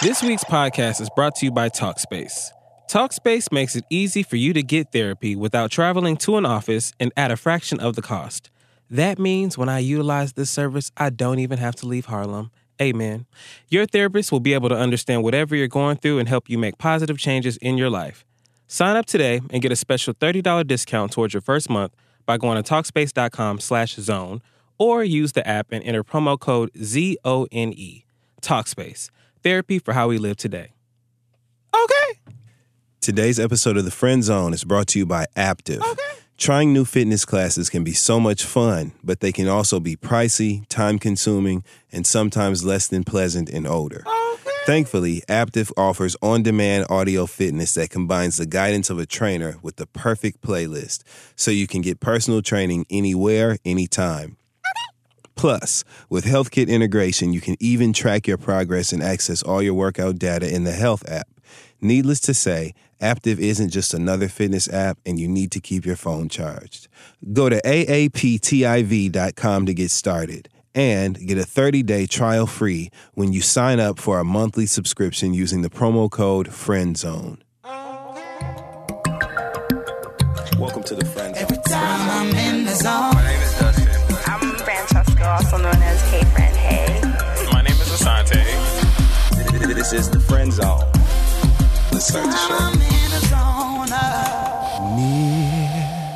This week's podcast is brought to you by Talkspace. Talkspace makes it easy for you to get therapy without traveling to an office and at a fraction of the cost. That means when I utilize this service, I don't even have to leave Harlem. Amen. Your therapist will be able to understand whatever you're going through and help you make positive changes in your life. Sign up today and get a special $30 discount towards your first month by going to Talkspace.com/zone or use the app and enter promo code ZONE. Talkspace. Therapy for how we live today. Okay. Today's episode of The Friend Zone is brought to you by Aptiv. Okay. Trying new fitness classes can be so much fun, but they can also be pricey, time-consuming, and sometimes less than pleasant and odor. Okay. Thankfully, Aptiv offers on-demand audio fitness that combines the guidance of a trainer with the perfect playlist, so you can get personal training anywhere, anytime. Plus, with HealthKit integration, you can even track your progress and access all your workout data in the Health app. Needless to say, Aptiv isn't just another fitness app, and you need to keep your phone charged. Go to aaptiv.com to get started and get a 30-day trial free when you sign up for a monthly subscription using the promo code FRIENDZONE. Welcome to the Friend Zone. Every time I'm in the zone. My name is Dustin. I'm Francesca, also known as Hey Friend Hey. My name is Asante. This is the Friend Zone. Let's start the show. I'm in the zone. Near,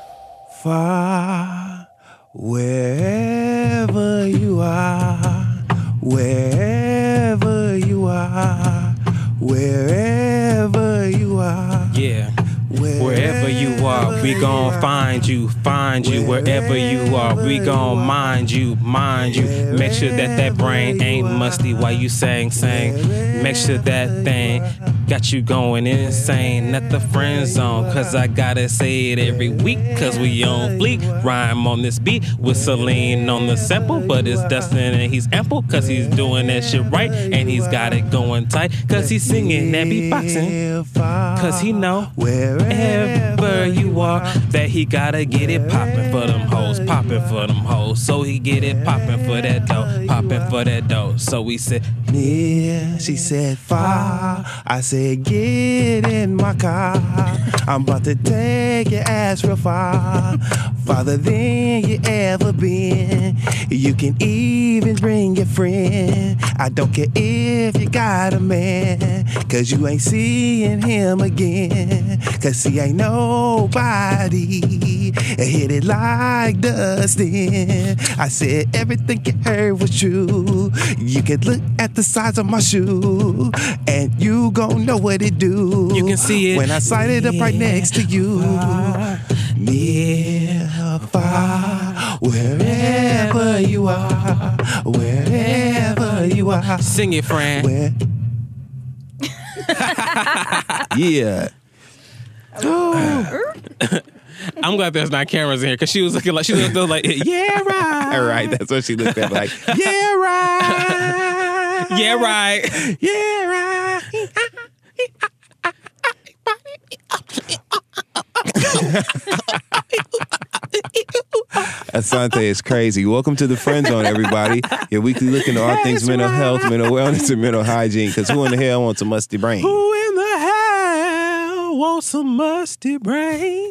far, wherever you are, wherever you are, wherever you are. Yeah. Wherever you are, we gon' find you. Wherever you are, we gon' mind you. Make sure that brain ain't musty while you sang. Make sure that thing got you going insane. At the Friend Zone, cause I gotta say it every week, cause we on fleek. Rhyme on this beat with Celine on the sample, but it's Dustin and he's ample, cause he's doing that shit right, and he's got it going tight, cause he's singing that beatboxing, cause he know wherever you are, that he gotta get it poppin' for them hoes, so he get it poppin' for that dough, so we said Near, she said far, I said get in my car, I'm about to take your ass real far, farther than you ever been, you can even bring your friend, I don't care if you got a man, cause you ain't seeing him again, cause he ain't nobody, hit it like Dustin, I said everything you heard was true, you can look at the size of my shoe, and you gon' know what it do. You can see it when I sight it up right next to you. Near, far, wherever you are, wherever you are. sing it, Fran. Yeah. I'm glad there's not cameras in here, because she was looking like, yeah, right. All right, that's what she looked at like, yeah, right. Yeah, right. Yeah, right. Asante is crazy. Welcome to the Friend Zone, everybody. Your weekly look into all things mental health, mental wellness, and mental hygiene. Because who in the hell wants a musty brain? Who in the hell wants a musty brain?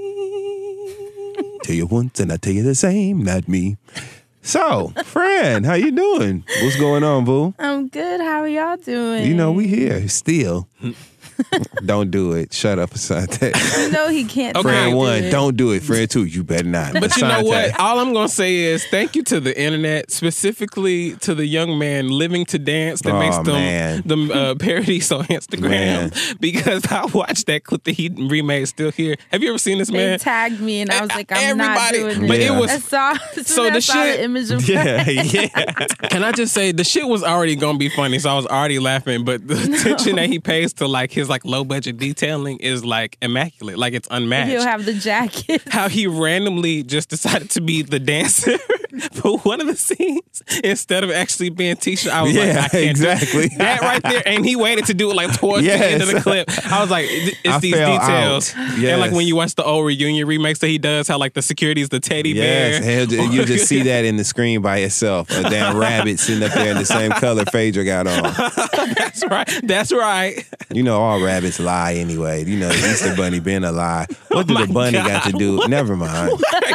Tell you once and I tell you the same, not me. So, friend, how you doing? What's going on, boo? I'm good. How are y'all doing? You know, we here still. Don't do it. Shut up, Asante. You know he can't. Okay. Friend do one, it. don't do it. Friend two, you better not. But you know Asante. what? All I'm going to say is thank you to the internet, specifically to the young man Living to Dance that makes them parodies on Instagram. Man. Because I watched that clip that he remade Still Here. Have you ever seen this, They man? tagged me and I was like, I'm not Everybody- doing but it. it was- I saw, so the shit- the image of Yeah, yeah. Can I just say, the shit was already going to be funny, so I was already laughing, but the attention that he pays to like his like low budget detailing is like immaculate. Like it's unmatched. He'll have the jacket. How he randomly just decided to be the dancer for one of the scenes, instead of actually being Tisha, I was like, I can't exactly. do that right there. And he waited to do it like towards the end of the clip. I was like, it's these details. Yes. And like when you watch the old reunion remakes that he does, how like the security is the teddy bear. Yes, you just see that in the screen by itself. A damn rabbit sitting up there in the same color Phaedra got on. That's right. That's right. You know, all rabbits lie anyway. You know, the Easter Bunny been a lie. What did the bunny got to do? Never mind.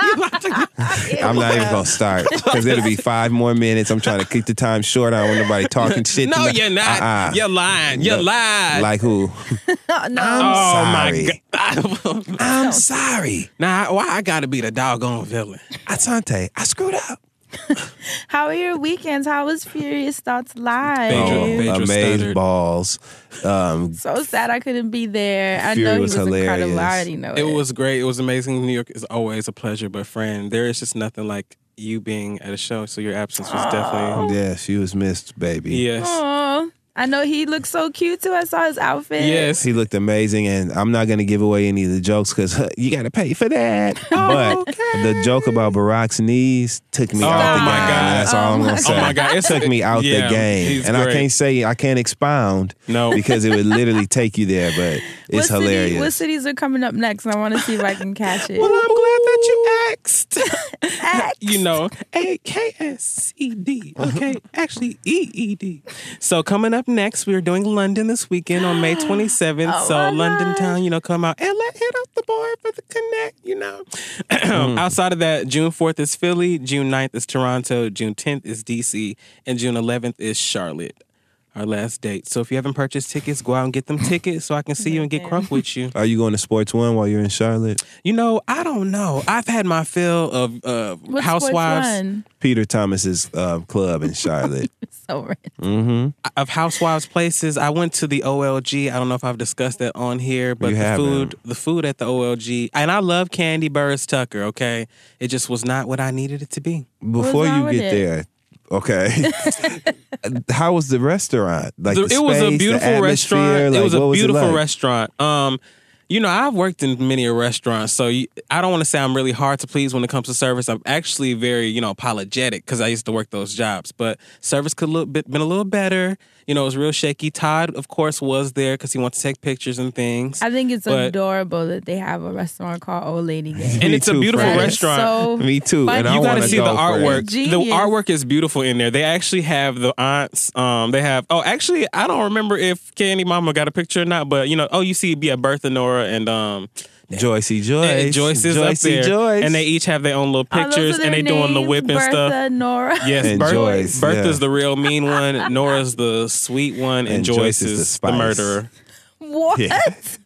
I'm not even going to start because it'll be 5 more minutes. I'm trying to keep the time short. I don't want nobody talking shit. No, you're not. You're lying. You're lying. Like who? No. Sorry. My God. I'm sorry. Nah, why I got to be the doggone villain? Asante, I screwed up. How are your weekends? How was Furious Thoughts Live? Phaedra Amaze stuttered. balls. So sad I couldn't be there. I Fury know he was was incredible. hilarious. I already know It was great. It was amazing. New York is always a pleasure, but friend, there is just nothing like you being at a show. So your absence was definitely Yeah, she was missed, baby. yes. Aw. I know he looked so cute too. I saw his outfit. Yes. He looked amazing, and I'm not going to give away any of the jokes because you got to pay for that. But the joke about Barack's knees took me out the my game. God. That's all I'm going to say. Oh my God. It took me out Yeah, the game. he's And great. I can't expound No. because it would literally take you there, but it's hilarious. What cities are coming up next? I want to see if I can catch it. Well, I'm glad that you asked. X. You know, AKSED. Okay, actually EED. So coming up next, we're doing London this weekend on May 27th. Oh so my London God. Town, you know, come out and hit up the board for the connect, you know. Outside of that, June 4th is Philly, June 9th is Toronto, June 10th is DC, and June 11th is Charlotte. Our last date. So if you haven't purchased tickets, go out and get them tickets so I can see you and get crunk with you. Are you going to Sports One while you're in Charlotte? You know, I don't know. I've had my fill of What's housewives. Sports One? Peter Thomas's club in Charlotte. So random. Of housewives places. I went to the OLG. I don't know if I've discussed that on here, but You haven't. the food at the OLG, and I love Candy Burrs Tucker, okay? It just was not what I needed it to be. Before wrong you with get it? there, okay. How was the restaurant? Like the It was a space, beautiful the atmosphere? restaurant. Like, It was what a beautiful like? restaurant. You know, I've worked in many restaurants, so I don't want to say I'm really hard to please when it comes to service. I'm actually very, you know, apologetic because I used to work those jobs. But service could been a little better. You know, it was real shaky. Todd, of course, was there because he wants to take pictures and things. I think it's But- adorable that they have a restaurant called Old Lady Gang. And Me it's a too, beautiful friend. restaurant. So Me too. But And I You got want to to see the artwork. The Genius. artwork is beautiful in there. They actually have the aunts. They have. Oh, actually, I don't remember if Candy Mama got a picture or not. But you know, you see, Bertha, Nora, and Joycey Joyce. Joyce is up there, Joyce. and they each have their own little Oh, those pictures, are and their they doing the names? whip and Bertha, stuff. Nora. Yes, And Joyce, Bertha's yeah. the real mean one. Nora's the sweet one, and Joyce is the spice. murderer. What? Yeah.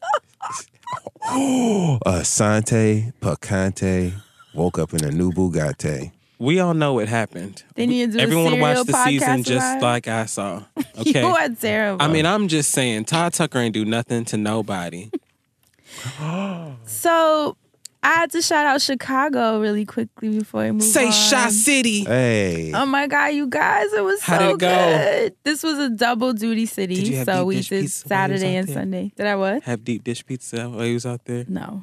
Asante Picante woke up in a new Bugatti. We all know what happened. They need to do Everyone a watched the serial season podcast just about it. like I saw. Okay. You are terrible. I mean, I'm just saying, Todd Tucker ain't do nothing to nobody. So I had to shout out Chicago really quickly before we move Say on. Shot City. Hey. Oh my God, you guys, it was How so did it go? good. This was a double duty city. Did you have So deep we dish did pizza while you was Saturday out and there? Sunday. Did I what? Have deep dish pizza while he was out there. No.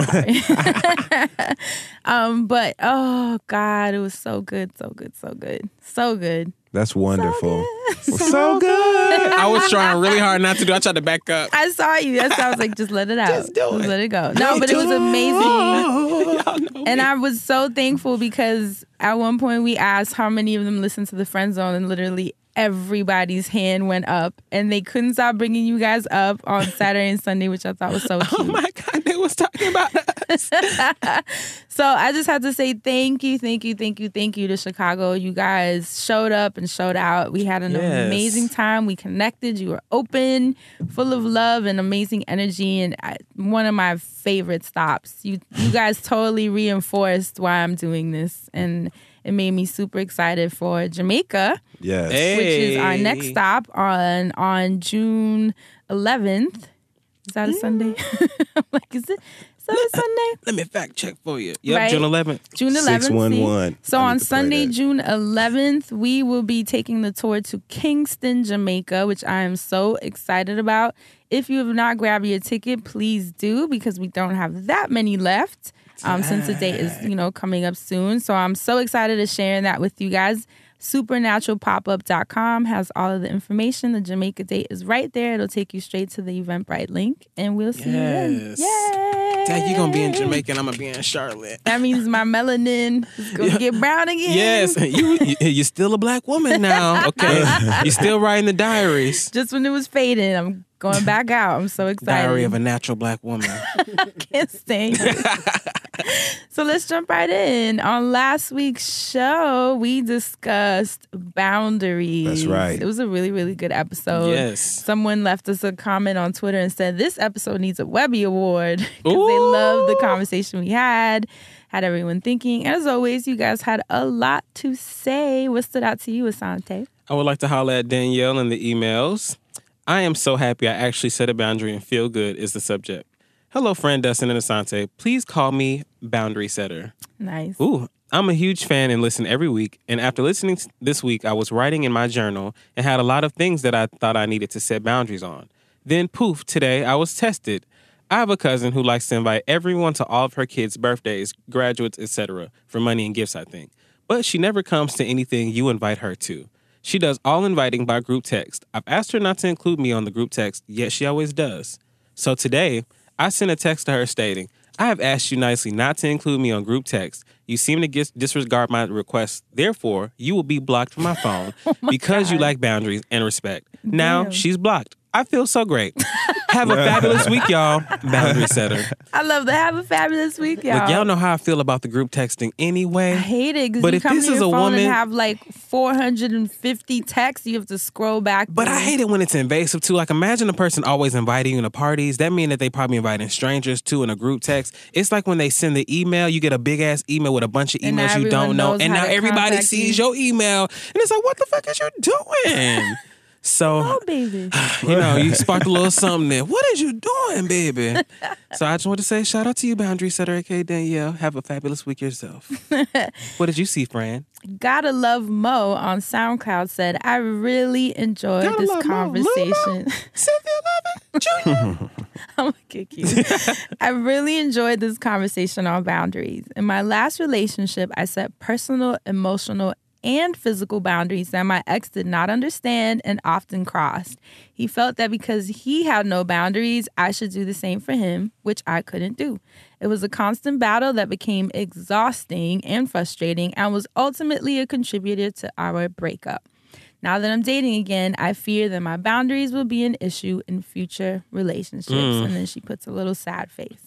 No. But oh God, it was so good, so good, so good. So good. That's wonderful. So good. I was trying really hard not to do. I tried to back up. I saw you. That's why I was like, just let it out. Just do it. Let it go. No, but it was amazing. Y'all know And me. I was so thankful because at one point we asked how many of them listened to the Friend Zone, and literally everybody's hand went up, and they couldn't stop bringing you guys up on Saturday and Sunday, which I thought was so cute. Oh my God, they was talking about us. So I just had to say thank you to Chicago. You guys showed up and showed out. We had an Yes. amazing time. We connected. You were open, full of love and amazing energy, and one of my favorite stops. You guys totally reinforced why I'm doing this, and it made me super excited for Jamaica, Yes. Hey. which is our next stop on June 11th. Is that a Sunday? I'm like, is that a Sunday? Let me fact check for you. Yep, Right. June 11th. June 11th. 611. So I need on to play Sunday, that. June 11th, we will be taking the tour to Kingston, Jamaica, which I am so excited about. If you have not grabbed your ticket, please do, because we don't have that many left. since the date is, coming up soon. So I'm so excited to share that with you guys. Supernaturalpopup.com has all of the information. The Jamaica date is right there. It'll take you straight to the Eventbrite link, and we'll see you then. Yay! Dad, you're going to be in Jamaica, and I'm going to be in Charlotte. That means my melanin is going to get brown again. Yes, you're still a black woman now, okay? You're still writing the diaries. Just when it was fading, I'm going back out. I'm so excited. Diary of a natural black woman. Can't stand it. So let's jump right in. On last week's show, we discussed boundaries. That's right. It was a really, really good episode. Yes. Someone left us a comment on Twitter and said, this episode needs a Webby Award because they loved the conversation we had everyone thinking. As always, you guys had a lot to say. What stood out to you, Asante? I would like to holler at Danielle in the emails. I am so happy I actually set a boundary and feel good is the subject. Hello, friend Dustin and Asante. Please call me Boundary Setter. Nice. Ooh, I'm a huge fan and listen every week. And after listening this week, I was writing in my journal and had a lot of things that I thought I needed to set boundaries on. Then, poof, today I was tested. I have a cousin who likes to invite everyone to all of her kids' birthdays, graduates, etc. for money and gifts, I think. But she never comes to anything you invite her to. She does all inviting by group text. I've asked her not to include me on the group text, yet she always does. So today, I sent a text to her stating, I have asked you nicely not to include me on group text. You seem to disregard my request. Therefore, you will be blocked from my phone because you lack boundaries and respect. Now, she's blocked. I feel so great. Have a fabulous week, y'all. Boundary Setter. I love that. Have a fabulous week, y'all. Look, y'all know how I feel about the group texting anyway. I hate it because But you if come this to is your a phone woman, and have like 450 texts, you have to scroll back. But I hate it when it's invasive too. Like, imagine a person always inviting you to parties. That means that they probably inviting strangers too in a group text. It's like when they send the email, you get a big ass email with a bunch of And now emails you everyone don't know, knows and how now to everybody contact sees you. your email, and it's like, what the fuck is you doing? So, Oh, baby. you sparked a little something there. What is you doing, baby? So I just want to say shout out to you, Boundary Setter, aka Danielle. Have a fabulous week yourself. What did you see, Fran? Gotta Love Mo on SoundCloud said, I really enjoyed Gotta this love Mo. conversation. Cynthia Lovett Jr. I'm gonna kick you. I really enjoyed this conversation on boundaries. In my last relationship, I set personal, emotional, and physical boundaries that my ex did not understand and often crossed. He felt that because he had no boundaries, I should do the same for him, which I couldn't do. It was a constant battle that became exhausting and frustrating and was ultimately a contributor to our breakup. Now that I'm dating again, I fear that my boundaries will be an issue in future relationships. And then she puts a little sad face.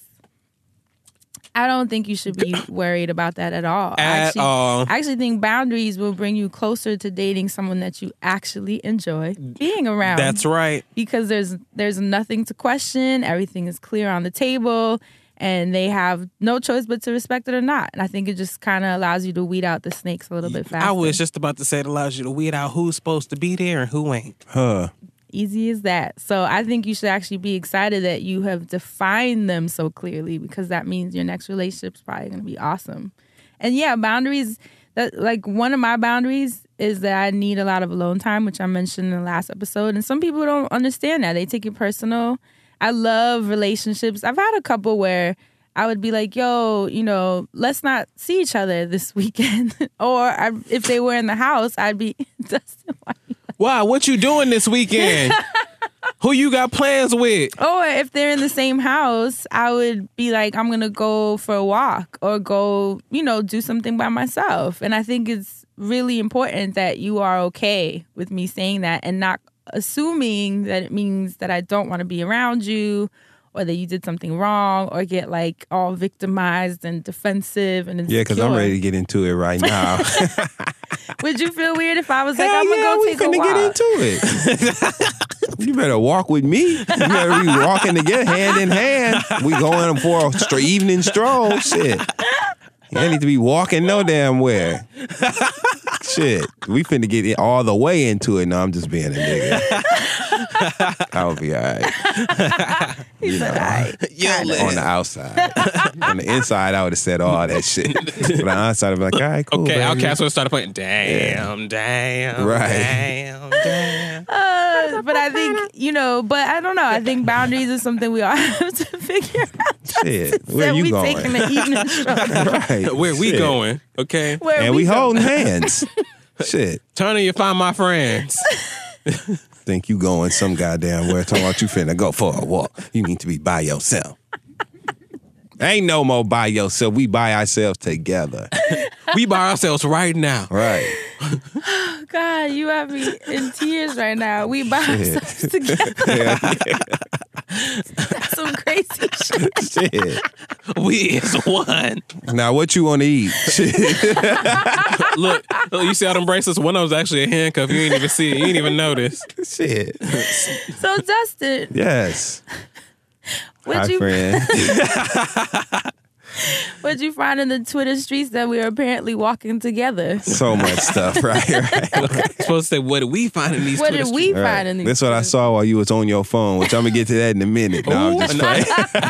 I don't think you should be worried about that at all. I actually think boundaries will bring you closer to dating someone that you actually enjoy being around. That's right. Because there's nothing to question. Everything is clear on the table. And they have no choice but to respect it or not. And I think it just kind of allows you to weed out the snakes a little bit faster. I was just about to say it allows you to weed out who's supposed to be there and who ain't. Easy as that. So I think you should actually be excited that you have defined them so clearly, because that means your next relationship's probably going to be awesome. And yeah, boundaries, that, like, one of my boundaries is that I need a lot of alone time, which I mentioned in the last episode. And some people don't understand that. They take it personal. I love relationships. I've had a couple where I would be like, yo, let's not see each other this weekend. If they were in the house, I'd be, Dustin, why you Wow, what you doing this weekend? Who you got plans with? Or if they're in the same house, I would be like, I'm going to go for a walk or go, do something by myself. And I think it's really important that you are okay with me saying that and not assuming that it means that I don't want to be around you or that you did something wrong or get like all victimized and defensive and insecure. Yeah, because I'm ready to get into it right now. Would you feel weird if I was like, I'm going to go take a walk? Get into it. You better walk with me. You better be walking together hand in hand. We going for a evening stroll. Shit. You ain't need to be walking no damn where. Shit. We finna get it all the way into it. No, I'm just being a nigga. I'll be all right. He said, all right. On the outside. On the inside, I would have said all that shit. But on the outside, I'd be like, all right, cool, Okay, baby. Outcast would have started playing, damn. Right. But I think, but I don't know. I think boundaries is something we all have to figure out Shit, where Said you we going? taking the evening stroll. Right. Where we Shit. going? Okay. Where And we going? holding hands. Shit. Turn and you find my friends. Think you going some goddamn where talking about you finna go for a walk. You need to be by yourself. Ain't no more by yourself. We by ourselves together. We by ourselves right now. Right. God, you have me in tears right now. We by ourselves together. That's some crazy shit. Shit. We is one. Now what you want to eat? Shit. Look, you see how them bracelets? One of them's actually a handcuff. You ain't even see it. You ain't even notice. Shit. So Dustin, Yes. Hi, what'd you friend. what'd you find in the Twitter streets that we are apparently walking together? So much stuff, right? Supposed to say, what did we find in these What Twitter did we Right. find in these? That's what I Twitter saw while you was on your phone, which I'm gonna get to that in a minute. No, I'm just playing.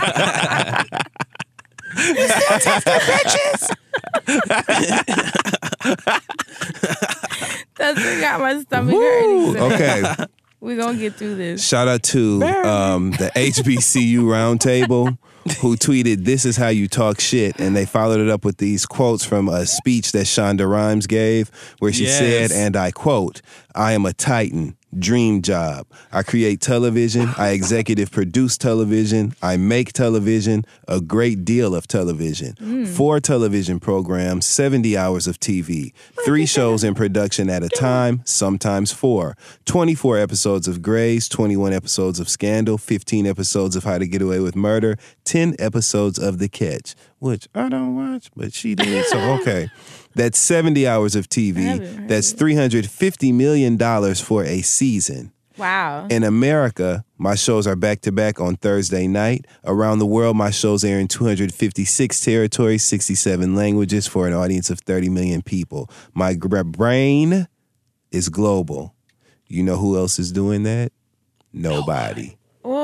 Dustin got my stomach hurting. So Okay. we're gonna get through this. Shout out to the HBCU Roundtable who tweeted, "This is how you talk shit," and they followed it up with these quotes from a speech that Shonda Rhimes gave, where she Yes. said, and I quote, "I am a titan. Dream job. I create television. I executive produce television. I make television, a great deal of television. 4 television programs, 70 hours of TV, 3 shows in production at a time, sometimes 4, 24 episodes of Grey's, 21 episodes of Scandal, 15 episodes of How to Get Away with Murder, 10 episodes of The Catch," which I don't watch, but she did, so okay. That's 70 hours of TV. That's $350 million for a season. Wow. In America, my shows are back-to-back on Thursday night. Around the world, my shows air in 256 territories, 67 languages for an audience of 30 million people. My brain is global. You know who else is doing that? Nobody.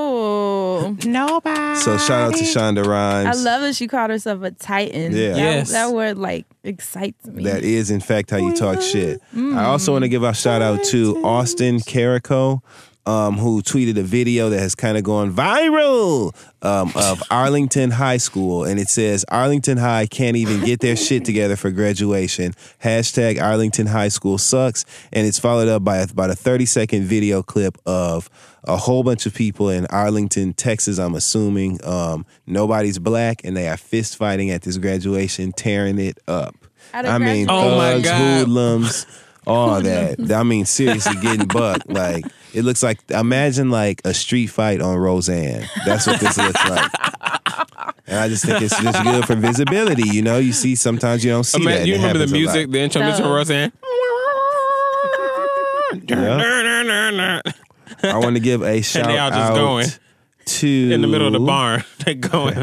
Oh, So shout out to Shonda I Rhimes. love that she called herself a titan. Yeah. Yes. That word like excites me. That is, in fact, how you talk shit. I also want to give a shout out to Austin Carrico, who tweeted a video that has kind of gone viral of Arlington High School. And it says, "Arlington High can't even get their shit together for graduation. Hashtag Arlington High School sucks." And it's followed up by about a 30-second video clip of a whole bunch of people in Arlington, Texas, I'm assuming. Nobody's black, and they are fist fighting at this graduation, tearing it up. At a I mean, graduation. Oh my thugs, God. hoodlums, all that. I mean, seriously, getting bucked. Like, it looks like, imagine like a street fight on Roseanne. That's what this looks like. And I just think it's just good for visibility. You know, you see, sometimes you don't see that. You and it remember the happens a lot. music, the intro music from Roseanne? Yeah. I want to give a shout they all just out going to in the middle of the barn. They're going.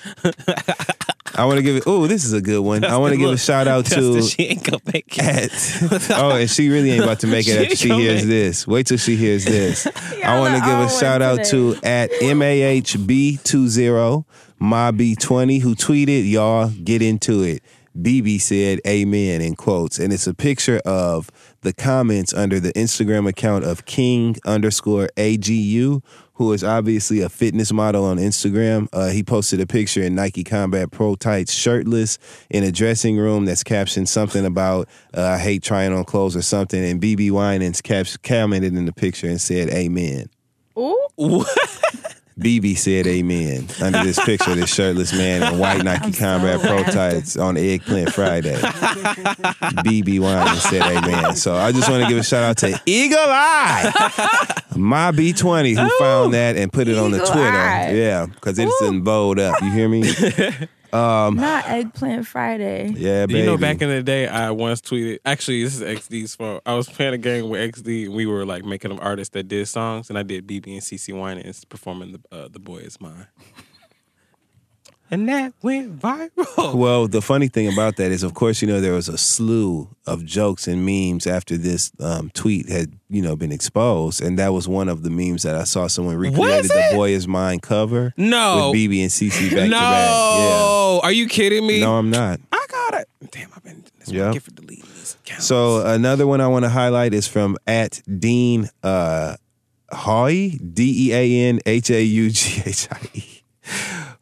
I want to give it. Oh, this is a good one. I want to give a shout out to. She ain't gonna make it. And she really ain't about to make it after she gonna hears make this. Wait till she hears this. I want to are give a on shout out today. to at MAHB20 MaB20 who tweeted, "Y'all get into it." BB said amen in quotes. And it's a picture of the comments under the Instagram account of King_AGU, who is obviously a fitness model on Instagram. He posted a picture in Nike Combat Pro tights, shirtless, in a dressing room that's captioned something about, "I hate trying on clothes" or something. And BB Winans commented in the picture and said amen. Ooh. BB said amen under this picture of this shirtless man in white Nike Combat Pro tights on Eggplant Friday. BB Winans said amen. So I just want to give a shout out to Eagle Eye, MaB20, who found that and put it on the Eagle Twitter. Eye. Yeah, because it's in bold up. You hear me? Not Eggplant Friday. Yeah, baby. You know, back in the day, I once tweeted. Actually, this is XD's fault. I was playing a game with XD, and we were like making them artists that did songs, and I did BB and CeCe Winans performing "The Boy Is Mine," and that went viral. Well, the funny thing about that is, of course, you know, there was a slew of jokes and memes after this tweet had, you know, been exposed. And that was one of the memes that I saw someone recreated the "Boy Is Mine" cover No. with BB and CeCe back No, to back. are you kidding me? Yeah. No, I'm not. I got it. Damn, I've been. That's what I Yep. get for deleting these accounts. So another one I want to highlight is from at Dean Haughey, DeanHaughiE.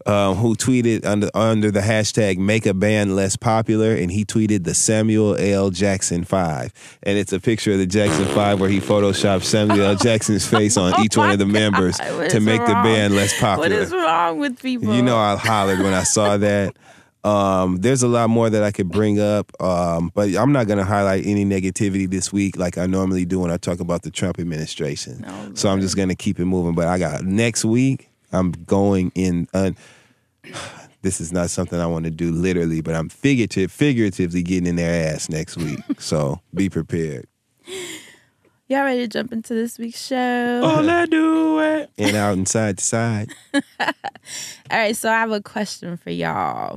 who tweeted under the hashtag "Make a Band Less Popular," and he tweeted the Samuel L. Jackson 5, and it's a picture of the Jackson 5 where he photoshopped Samuel L. Jackson's face on each one of the members to make the band less popular. What is wrong with people? You know, I hollered when I saw that. There's a lot more that I could bring up, but I'm not going to highlight any negativity this week like I normally do when I talk about the Trump administration. So I'm just going to keep it moving. But I got next week, I'm going in. This is not something I want to do literally, but I'm figuratively getting in their ass next week. So be prepared. Y'all ready to jump into this week's show? Oh, let's do it. And out and side to side. All right, so I have a question for y'all.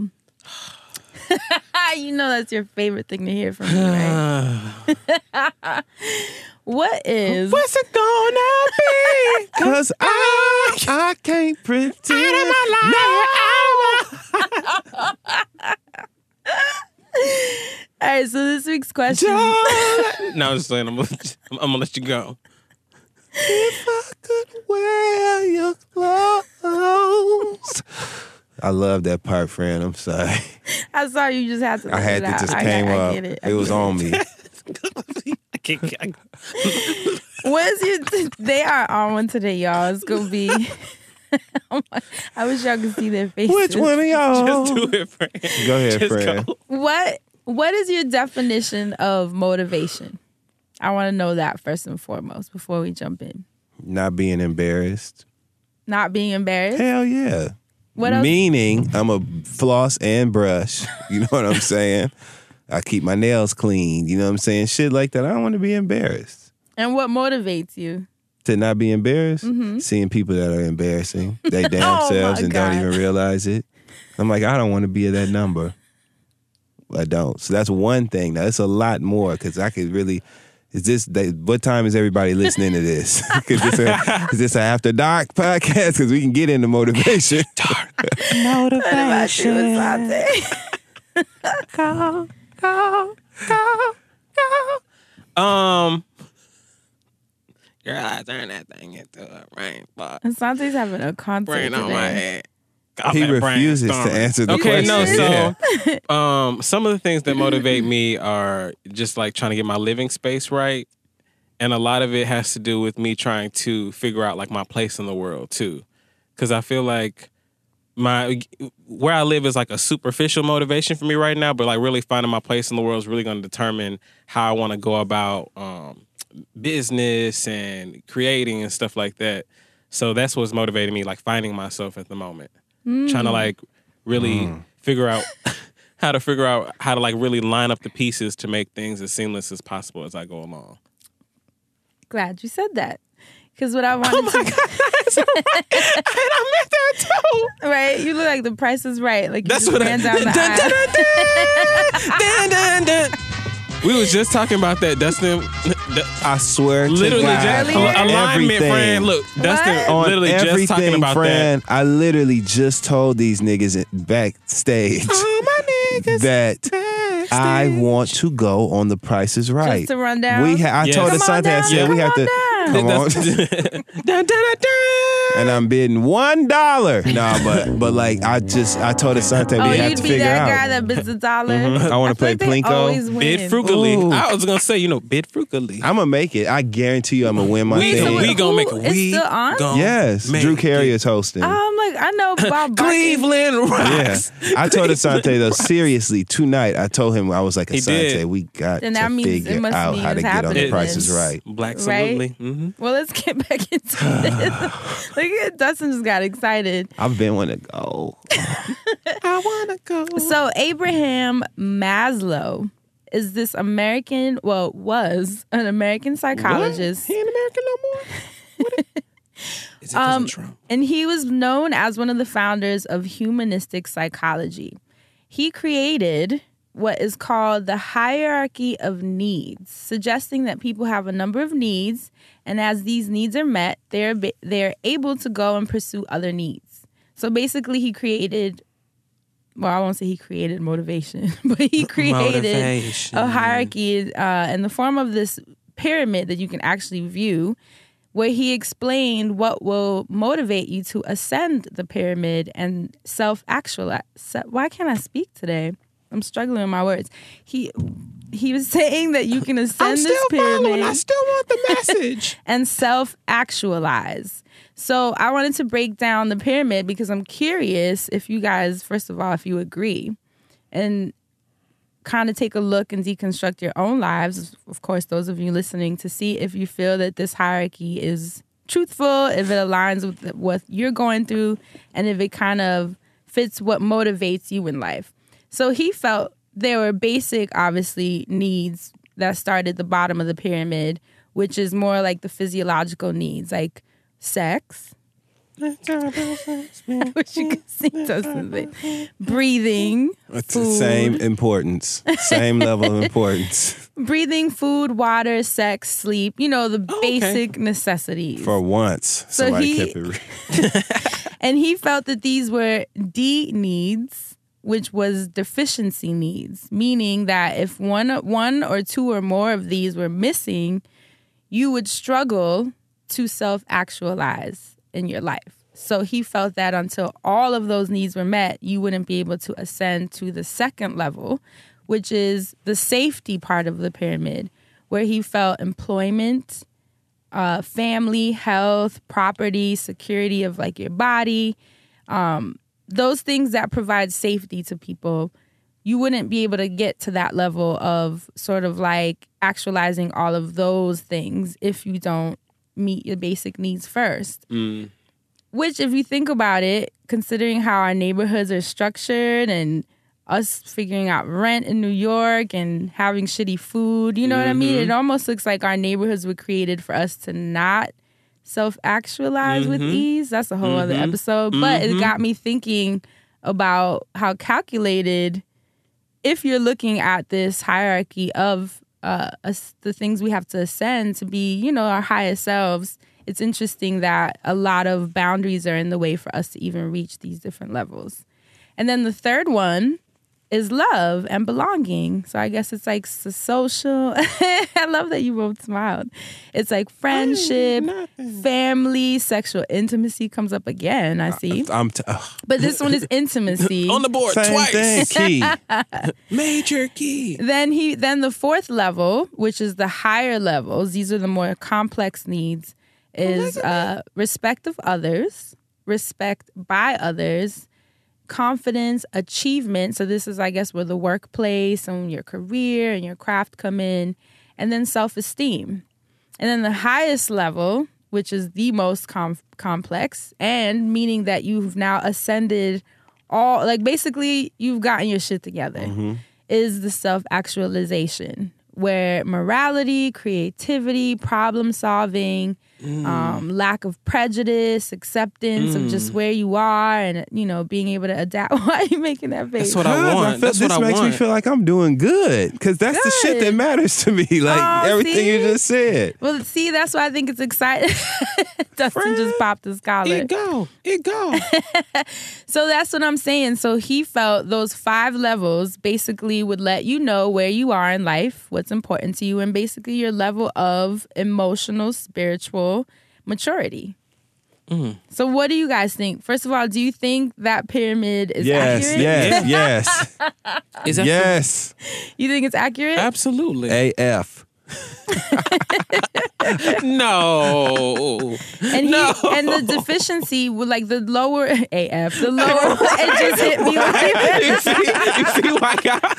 You know that's your favorite thing to hear from me, right? What's it gonna be? Cause I can't pretend. All right, so this week's question. No, I'm just saying, I'm gonna let you go. If I could wear your clothes. I love that part, friend. I'm sorry. I saw you just had to. I had to it just out. came I up. get it. It was on me. I can't. What is your? They are on one today, y'all. It's gonna be. I wish y'all could see their faces. Which one of y'all? Just do it, friend. Go ahead, Just friend. go. What is your definition of motivation? I want to know that first and foremost before we jump in. Not being embarrassed. Not being embarrassed. Hell yeah. What else? Meaning I'm a floss and brush. You know what I'm saying? I keep my nails clean. You know what I'm saying? Shit like that. I don't want to be embarrassed. And what motivates you? To not be embarrassed? Mm-hmm. Seeing people that are embarrassing. They damn Oh, selves my and God. don't even realize it. I'm like, I don't want to be at that number. I don't. So that's one thing. Now, it's a lot more because I could really... what time is everybody listening to this? Is this an After Dark podcast? Because we can get into motivation. Motivation. Girl, I turn that thing into a rainbow. Sante's having a concert Brain on my today. head. He refuses to answer the question. Okay, Yeah. some of the things that motivate me are just like trying to get my living space right. And a lot of it has to do with me trying to figure out like my place in the world too. Because I feel like where I live is like a superficial motivation for me right now, but like really finding my place in the world is really going to determine how I want to go about business and creating and stuff like that. So that's what's motivating me, like finding myself at the moment. Trying to like really figure out how to like really line up the pieces to make things as seamless as possible as I go along. Glad you said that. Because what I wanted Oh my God, that's right. And I meant that too. Right? You look like The Price is Right. Like you That's just what ran down the dun, aisle. dun, dun, dun, dun. We was just talking about that, Dustin. I swear Literally to God. just Really? on alignment, everything. friend. Look, Dustin What? On literally just everything, talking about friend, I literally just told these niggas backstage that I want to go on The Price is Right. Just to run down? I Yes. told Come Asante, I said we have to that. come on. Dun, dun, dun, dun. And I'm bidding $1. Nah, but like I told Asante we have you'd to be figure that out. guy that bids $1. I want to play feel like they Plinko. always win. Bid frugally. Ooh. I was gonna say, bid frugally. I'm gonna make it. I guarantee you, I'm gonna win my We thing. we gonna make Who it. is We still on? gonna Yes, make Drew Carey it. is hosting. I'm like, I know Bob Barker. Cleveland Yeah, rocks. I told Asante though. Seriously, tonight I told him I was like, He Asante, did. we got Then that to means it figure must out mean how to it's get on The happening. Price is Right. Black Right? absolutely. Mm-hmm. Well, let's get back into this. Look at Dustin just got excited. I've been wanting to go. I wanna go. So Abraham Maslow is this was an American psychologist. He ain't American no more. Is it 'cause of Trump? And he was known as one of the founders of humanistic psychology. He created what is called the hierarchy of needs, suggesting that people have a number of needs, and as these needs are met, they're able to go and pursue other needs. So basically, he created, well, I won't say he created motivation, but he created Motivation. a hierarchy in the form of this pyramid that you can actually view, where he explained what will motivate you to ascend the pyramid and self-actualize. Why can't I speak today? I'm struggling with my words. He was saying that you can ascend this pyramid. I still want the message. And self-actualize. So I wanted to break down the pyramid because I'm curious if you guys, first of all, if you agree, and kind of take a look and deconstruct your own lives, of course, those of you listening, to see if you feel that this hierarchy is truthful, if it aligns with what you're going through, and if it kind of fits what motivates you in life. So he felt there were basic, obviously, needs that start at the bottom of the pyramid, which is more like the physiological needs, like sex. I wish you could see something. Breathing. It's the same importance. Same level of importance. Breathing, food, water, sex, sleep. You know, the basic necessities. For once, So somebody kept it. And he felt that these were D needs, which was deficiency needs, meaning that if one or two or more of these were missing, you would struggle to self-actualize in your life. So he felt that until all of those needs were met, you wouldn't be able to ascend to the second level, which is the safety part of the pyramid, where he felt employment, family, health, property, security of like your body, those things that provide safety to people. You wouldn't be able to get to that level of sort of like actualizing all of those things if you don't meet your basic needs first. Which, if you think about it, considering how our neighborhoods are structured and us figuring out rent in New York and having shitty food, you know what I mean? It almost looks like our neighborhoods were created for us to not self-actualize with ease. That's a whole other episode. But it got me thinking about how calculated, if you're looking at this hierarchy of the things we have to ascend to be, you know, our highest selves, it's interesting that a lot of boundaries are in the way for us to even reach these different levels. And then the third one is love and belonging. So I guess it's like social. I love that you both smiled. It's like friendship, family, sexual intimacy comes up again, I see. But this one is intimacy. On the board Same twice. thing, key. Major key. Then the fourth level, which is the higher levels, these are the more complex needs, is respect of others, respect by others, confidence, achievement. So this is, I guess, where the workplace and your career and your craft come in, and then self-esteem. And then the highest level, which is the most complex, and meaning that you've now ascended all, like basically you've gotten your shit together, is the self-actualization, where morality, creativity, problem solving, lack of prejudice, acceptance of just where you are, and, you know, being able to adapt. Why are you making that face? That's what I want. That's what I want. This makes me feel like I'm doing good, because that's the shit that matters to me. Like everything you just said. Well, see, that's why I think it's exciting. Dustin just popped his collar. It go. So that's what I'm saying. So he felt those 5 levels basically would let you know where you are in life, what's important to you, and basically your level of emotional, spiritual maturity. So what do you guys think? First of all, do you think that pyramid is accurate? Yes. Is that Yes. You think it's accurate? Absolutely. AF. No. And the deficiency with like the lower AF, the lower it just hit me like You see why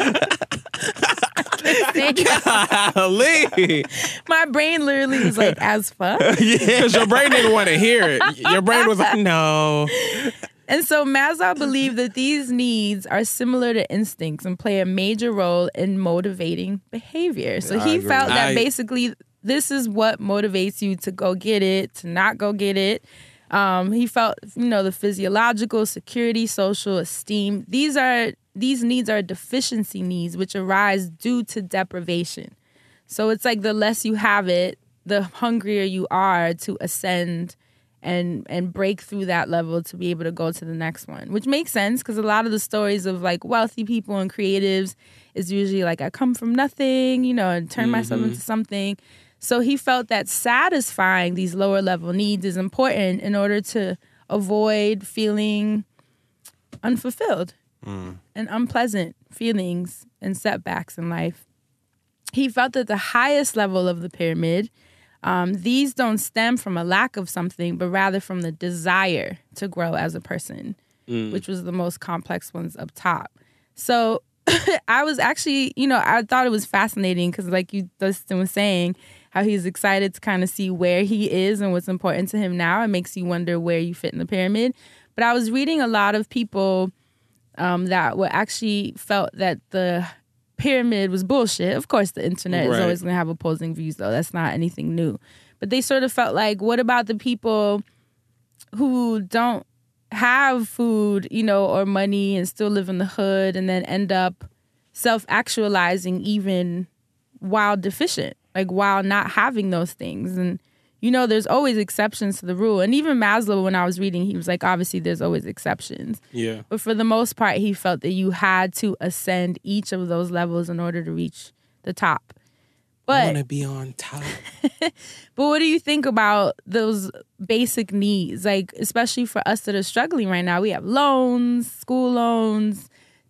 golly. my brain literally was like as fuck. Because your brain didn't want to hear it. Your brain was like, no. And so Maslow believed that these needs are similar to instincts and play a major role in motivating behavior. So he felt that basically this is what motivates you to go get it, to not go get it. He felt, you know, the physiological, security, social, esteem. These needs are deficiency needs, which arise due to deprivation. So it's like the less you have it, the hungrier you are to ascend and break through that level to be able to go to the next one, which makes sense because a lot of the stories of like wealthy people and creatives is usually like, I come from nothing, you know, and turn myself into something. So he felt that satisfying these lower level needs is important in order to avoid feeling unfulfilled and unpleasant feelings and setbacks in life. He felt that the highest level of the pyramid, these don't stem from a lack of something, but rather from the desire to grow as a person, which was the most complex ones up top. So I was actually, I thought it was fascinating because like Dustin was saying, how he's excited to kind of see where he is and what's important to him now. It makes you wonder where you fit in the pyramid. But I was reading a lot of people that were actually felt that the pyramid was bullshit. Of course, the internet is always going to have opposing views, though. That's not anything new. But they sort of felt like, what about the people who don't have food, or money and still live in the hood and then end up self-actualizing even while deficient, like while not having those things? And there's always exceptions to the rule. And even Maslow, when I was reading, he was like, obviously, there's always exceptions. Yeah. But for the most part, he felt that you had to ascend each of those levels in order to reach the top. But I want to be on top. But what do you think about those basic needs? Like, especially for us that are struggling right now, we have loans, school loans,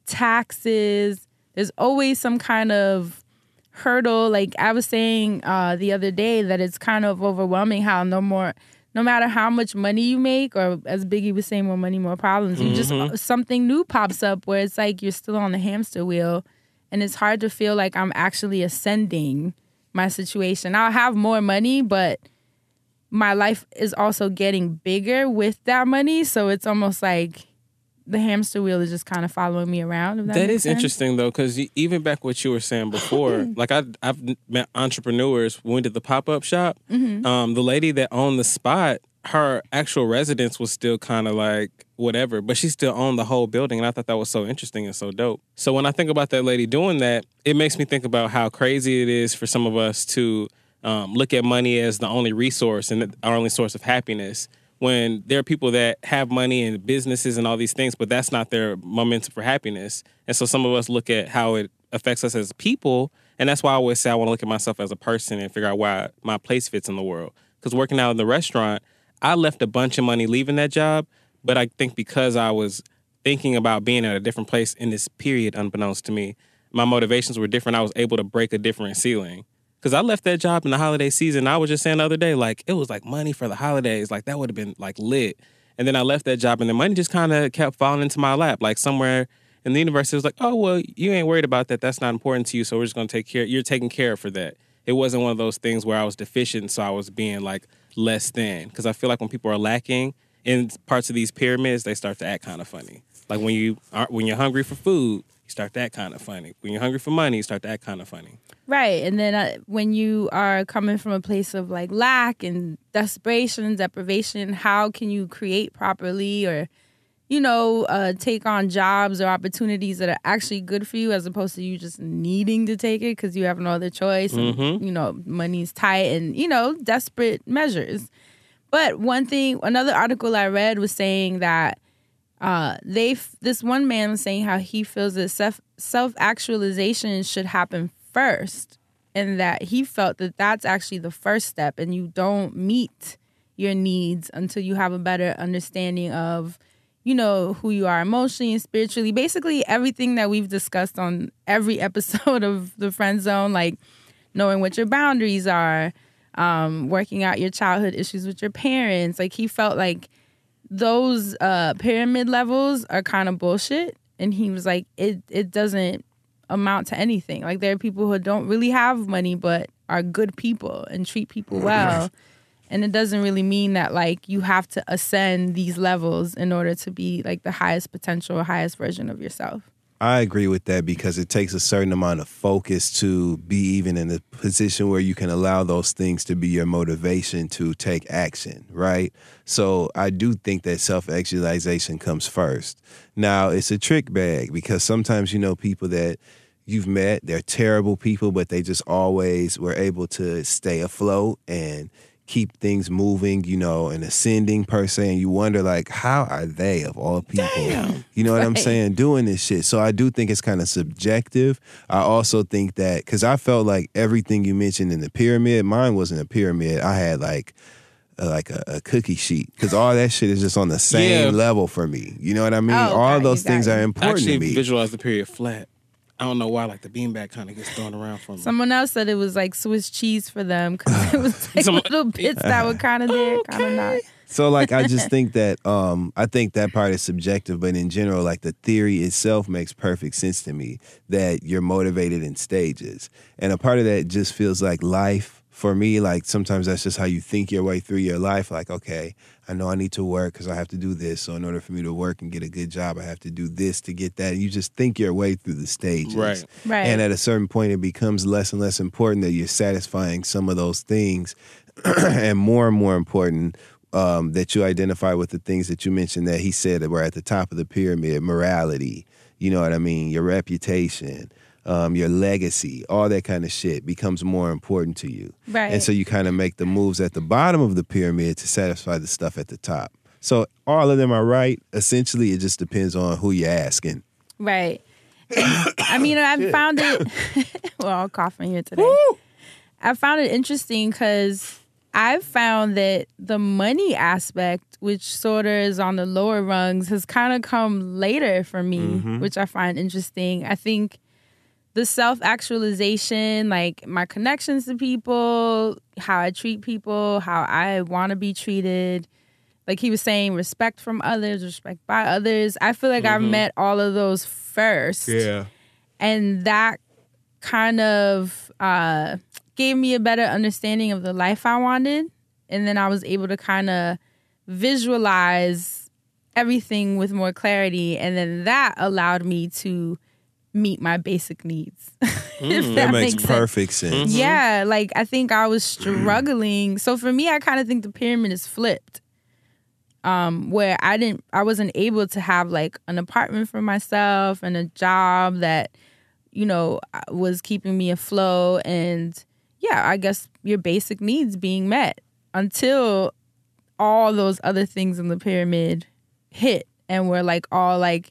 taxes. There's always some kind of hurdle. Like I was saying the other day that it's kind of overwhelming how no matter how much money you make, or as Biggie was saying, more money, more problems, you just something new pops up where it's like you're still on the hamster wheel and it's hard to feel like I'm actually ascending my situation. I'll have more money, but my life is also getting bigger with that money. So it's almost like the hamster wheel is just kind of following me around. If that That makes is sense. interesting, though, because even back what you were saying before, like I've met entrepreneurs when we did the pop-up shop. The lady that owned the spot, her actual residence was still kind of like whatever, but she still owned the whole building, and I thought that was so interesting and so dope. So when I think about that lady doing that, it makes me think about how crazy it is for some of us to look at money as the only resource and our only source of happiness, when there are people that have money and businesses and all these things, but that's not their momentum for happiness. And so some of us look at how it affects us as people, and that's why I always say I want to look at myself as a person and figure out why my place fits in the world. Because working out in the restaurant, I left a bunch of money leaving that job, but I think because I was thinking about being at a different place in this period, unbeknownst to me, my motivations were different. I was able to break a different ceiling. Because I left that job in the holiday season. I was just saying the other day, like, it was like money for the holidays. Like, that would have been, like, lit. And then I left that job, and the money just kind of kept falling into my lap. Like, somewhere in the universe, it was like, oh, well, you ain't worried about that. That's not important to you, so we're just going to take care. You're taking care of for that. It wasn't one of those things where I was deficient, so I was being, like, less than. Because I feel like when people are lacking in parts of these pyramids, they start to act kind of funny. Like, when you're hungry for food, you start to act kind of funny. When you're hungry for money, you start to act kind of funny. Right. And then when you are coming from a place of like lack and desperation and deprivation, how can you create properly or, take on jobs or opportunities that are actually good for you as opposed to you just needing to take it because you have no other choice and, money's tight and, desperate measures. But another article I read was saying that this one man was saying how he feels that self-actualization should happen first, and that he felt that that's actually the first step, and you don't meet your needs until you have a better understanding of, who you are emotionally and spiritually. Basically, everything that we've discussed on every episode of The Friend Zone, like knowing what your boundaries are, working out your childhood issues with your parents. Like, he felt like those pyramid levels are kind of bullshit, and he was like, it doesn't amount to anything. Like, there are people who don't really have money but are good people and treat people well, and it doesn't really mean that like you have to ascend these levels in order to be like the highest potential or highest version of yourself. I agree with that because it takes a certain amount of focus to be even in a position where you can allow those things to be your motivation to take action, right? So I do think that self-actualization comes first. Now, it's a trick bag because sometimes, people that you've met, they're terrible people, but they just always were able to stay afloat and keep things moving, you know, and ascending per se. And you wonder, like, how are they, of all people, you know what I'm saying, doing this shit? So I do think it's kind of subjective. I also think that, because I felt like everything you mentioned in the pyramid, mine wasn't a pyramid. I had like a cookie sheet, because all that shit is just on the same level for me. You know what I mean? All those things are important to me. Actually, visualize the period flat. I don't know why, like the beanbag kind of gets thrown around for me. Someone else said it was like Swiss cheese for them because it was like little bits that were kind of there, kind of not. So, like, I just think that I think that part is subjective, but in general, like, the theory itself makes perfect sense to me, that you're motivated in stages. And a part of that just feels like life. For me, like, sometimes that's just how you think your way through your life. Like, okay, I know I need to work because I have to do this. So in order for me to work and get a good job, I have to do this to get that. And you just think your way through the stages. Right. And at a certain point, it becomes less and less important that you're satisfying some of those things. And more important that you identify with the things that you mentioned that he said that were at the top of the pyramid: morality, you know what I mean, your reputation, your legacy, all that kind of shit becomes more important to you. Right. And so you kind of make the moves at the bottom of the pyramid to satisfy the stuff at the top. So all of them are right. Essentially, it just depends on who you're asking. Right. I mean, I found it, we're all coughing here today. Woo! I found it interesting because I've found that the money aspect, which sort of is on the lower rungs, has kind of come later for me, which I find interesting. I think the self-actualization, like my connections to people, how I treat people, how I want to be treated, like he was saying, respect from others, respect by others. I feel like I've met all of those first. Yeah. And that kind of gave me a better understanding of the life I wanted. And then I was able to kind of visualize everything with more clarity. And then that allowed me to meet my basic needs. That makes perfect sense. Yeah, like I think I was struggling. So for me, I kind of think the pyramid is flipped. Where I wasn't able to have like an apartment for myself and a job that, you know, was keeping me afloat, and yeah, I guess your basic needs being met until all those other things in the pyramid hit and we're like all like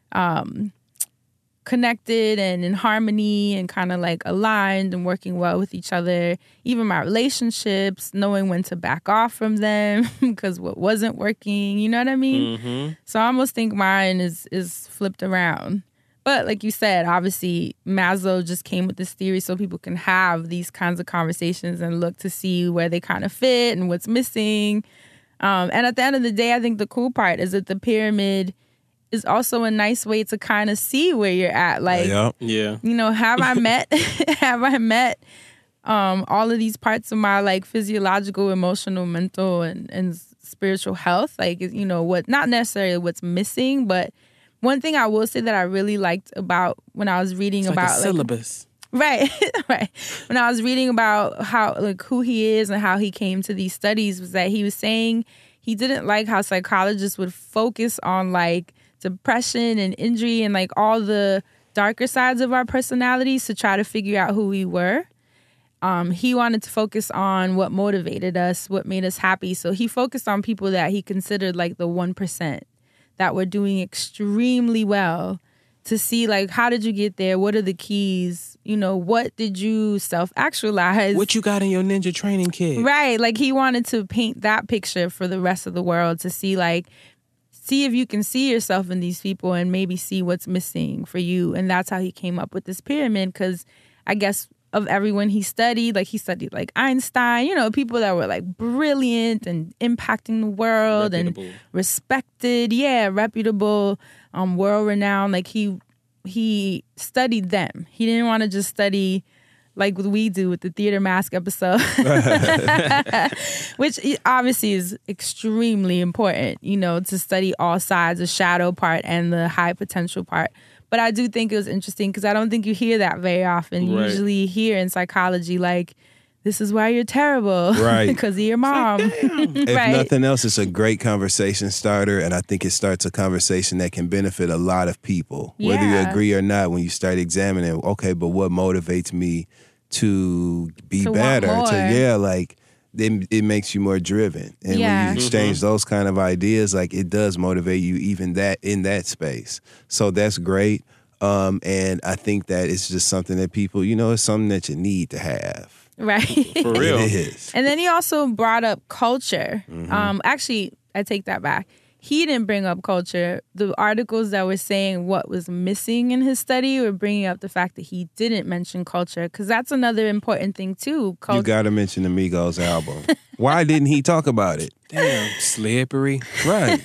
connected and in harmony and kind of like aligned and working well with each other. Even my relationships, knowing when to back off from them because what wasn't working, you know what I mean? So I almost think mine is flipped around. But like you said, obviously Maslow just came with this theory so people can have these kinds of conversations and look to see where they kind of fit and what's missing. And at the end of the day, I think the cool part is that the pyramid is also a nice way to kind of see where you're at. Like, you know, have I met all of these parts of my like physiological, emotional, mental, and spiritual health? Like, you know, what, not necessarily what's missing, but one thing I will say that I really liked about when I was reading it's about like a syllabus. Right. When I was reading about how, like, who he is and how he came to these studies, was that he was saying he didn't like how psychologists would focus on like depression and injury and like all the darker sides of our personalities to try to figure out who we were. He wanted to focus on what motivated us, what made us happy. So he focused on people that he considered like the 1% that were doing extremely well, to see like, how did you get there? What are the keys? You know, what did you self-actualize? What you got in your ninja training kit? Right. Like he wanted to paint that picture for the rest of the world to see like, see if you can see yourself in these people and maybe see what's missing for you. And that's how he came up with this pyramid, because I guess of everyone he studied like Einstein, you know, people that were like brilliant and impacting the world reputable. And respected, reputable, world-renowned. Like he studied them. He didn't want to just study like what we do with the Theater Mask episode, which obviously is extremely important, you know, to study all sides, the shadow part and the high potential part. But I do think it was interesting because I don't think you hear that very often. You usually hear in psychology, like, this is why you're terrible. Right. Because of your mom. If nothing else, it's a great conversation starter. And I think it starts a conversation that can benefit a lot of people. Whether you agree or not, when you start examining, okay, but what motivates me to be better? it makes you more driven. And Yeah. when you exchange those kind of ideas, like it does motivate you even that in that space. So that's great. And I think that it's just something that people, it's something that you need to have. Right. For real. It is. And then he also brought up culture. Actually, I take that back. He didn't bring up culture. The articles that were saying what was missing in his study were bringing up the fact that he didn't mention culture, because that's another important thing too. You got to mention the Migos album. Why didn't he talk about it? Damn, slippery. Right.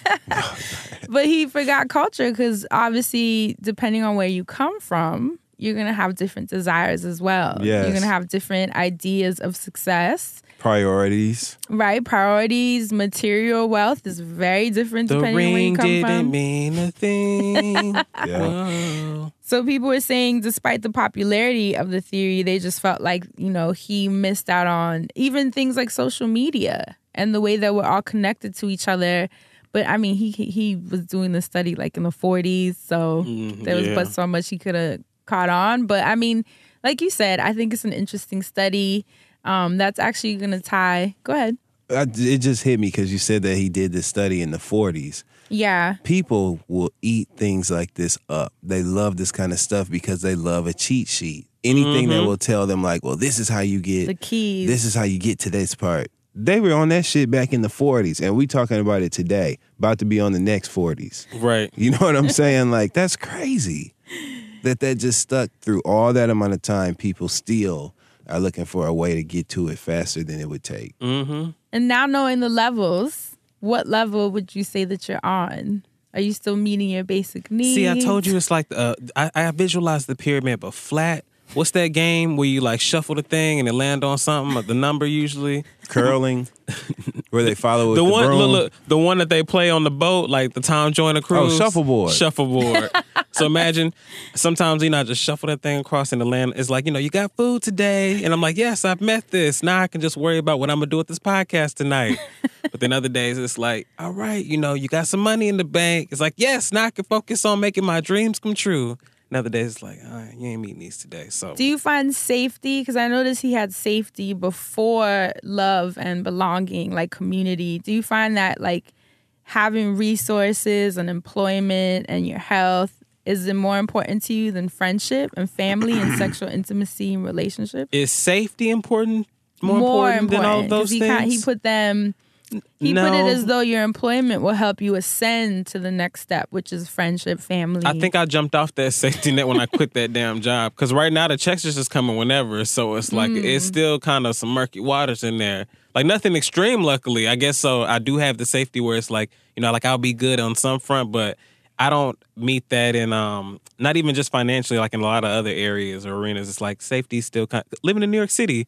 But he forgot culture because obviously, depending on where you come from, you're going to have different desires as well. Yes. You're going to have different ideas of success. Priorities. Right, priorities, material wealth is very different The depending on where you ring come didn't from. mean a thing. Yeah. Whoa. So people were saying, despite the popularity of the theory, they just felt like, he missed out on even things like social media and the way that we're all connected to each other. But I mean, he was doing the study like in the 40s, so there was but so much he could have caught on. But I mean, like you said, I think it's an interesting study. That's actually going to tie. Go ahead. It just hit me because you said that he did this study in the 40s. Yeah. People will eat things like this up. They love this kind of stuff because they love a cheat sheet. Anything that will tell them like, well, this is how you get The keys. This is how you get to this part. They were on that shit back in the 40s, and we talking about it today. About to be on the next 40s. Right. You know what I'm saying? Like, that's crazy. That just stuck through all that amount of time. People still are looking for a way to get to it faster than it would take. Mm-hmm. And now knowing the levels, what level would you say that you're on? Are you still meeting your basic needs? See, I told you it's like I visualized the pyramid, but flat. What's that game where you like shuffle the thing and it land on something? The number usually. Curling, where they follow with The one, broom. look, the one that they play on the boat, like the Tom Joyner cruise. Shuffleboard. Shuffleboard. So imagine sometimes I just shuffle that thing across and the land. It's like, you got food today, and I'm like, yes, I've met this. Now I can just worry about what I'm gonna do with this podcast tonight. But then other days it's like, all right, you got some money in the bank. It's like, yes, now I can focus on making my dreams come true. And other days it's like, all right, you ain't meeting these today. So Do you find safety? Because I noticed he had safety before love and belonging, like community. Do you find that like having resources and employment and your health, is it more important to you than friendship and family and sexual intimacy and relationship? is safety important? More important than all of 'cause those he things? He put them. He No. put it as though your employment will help you ascend to the next step, which is friendship, family. I think I jumped off that safety net when I quit that damn job. Because right now the checks are just coming whenever. So it's like, it's still kind of some murky waters in there. Like nothing extreme, luckily. I guess so. I do have the safety where it's like, like I'll be good on some front, but I don't meet that in, not even just financially, like in a lot of other areas or arenas. It's like safety still living in New York City.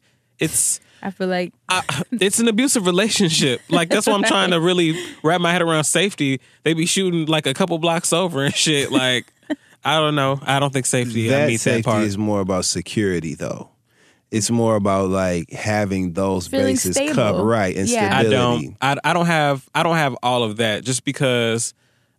I feel like It's an abusive relationship. Like, that's why I'm trying to really wrap my head around safety. They be shooting like a couple blocks over and shit. Like, I don't know. I don't think safety. I That meet safety that part. is more about security, though. It's more about like having those Feeling bases stable. covered, right? And Yeah. I stability. don't have all of that just because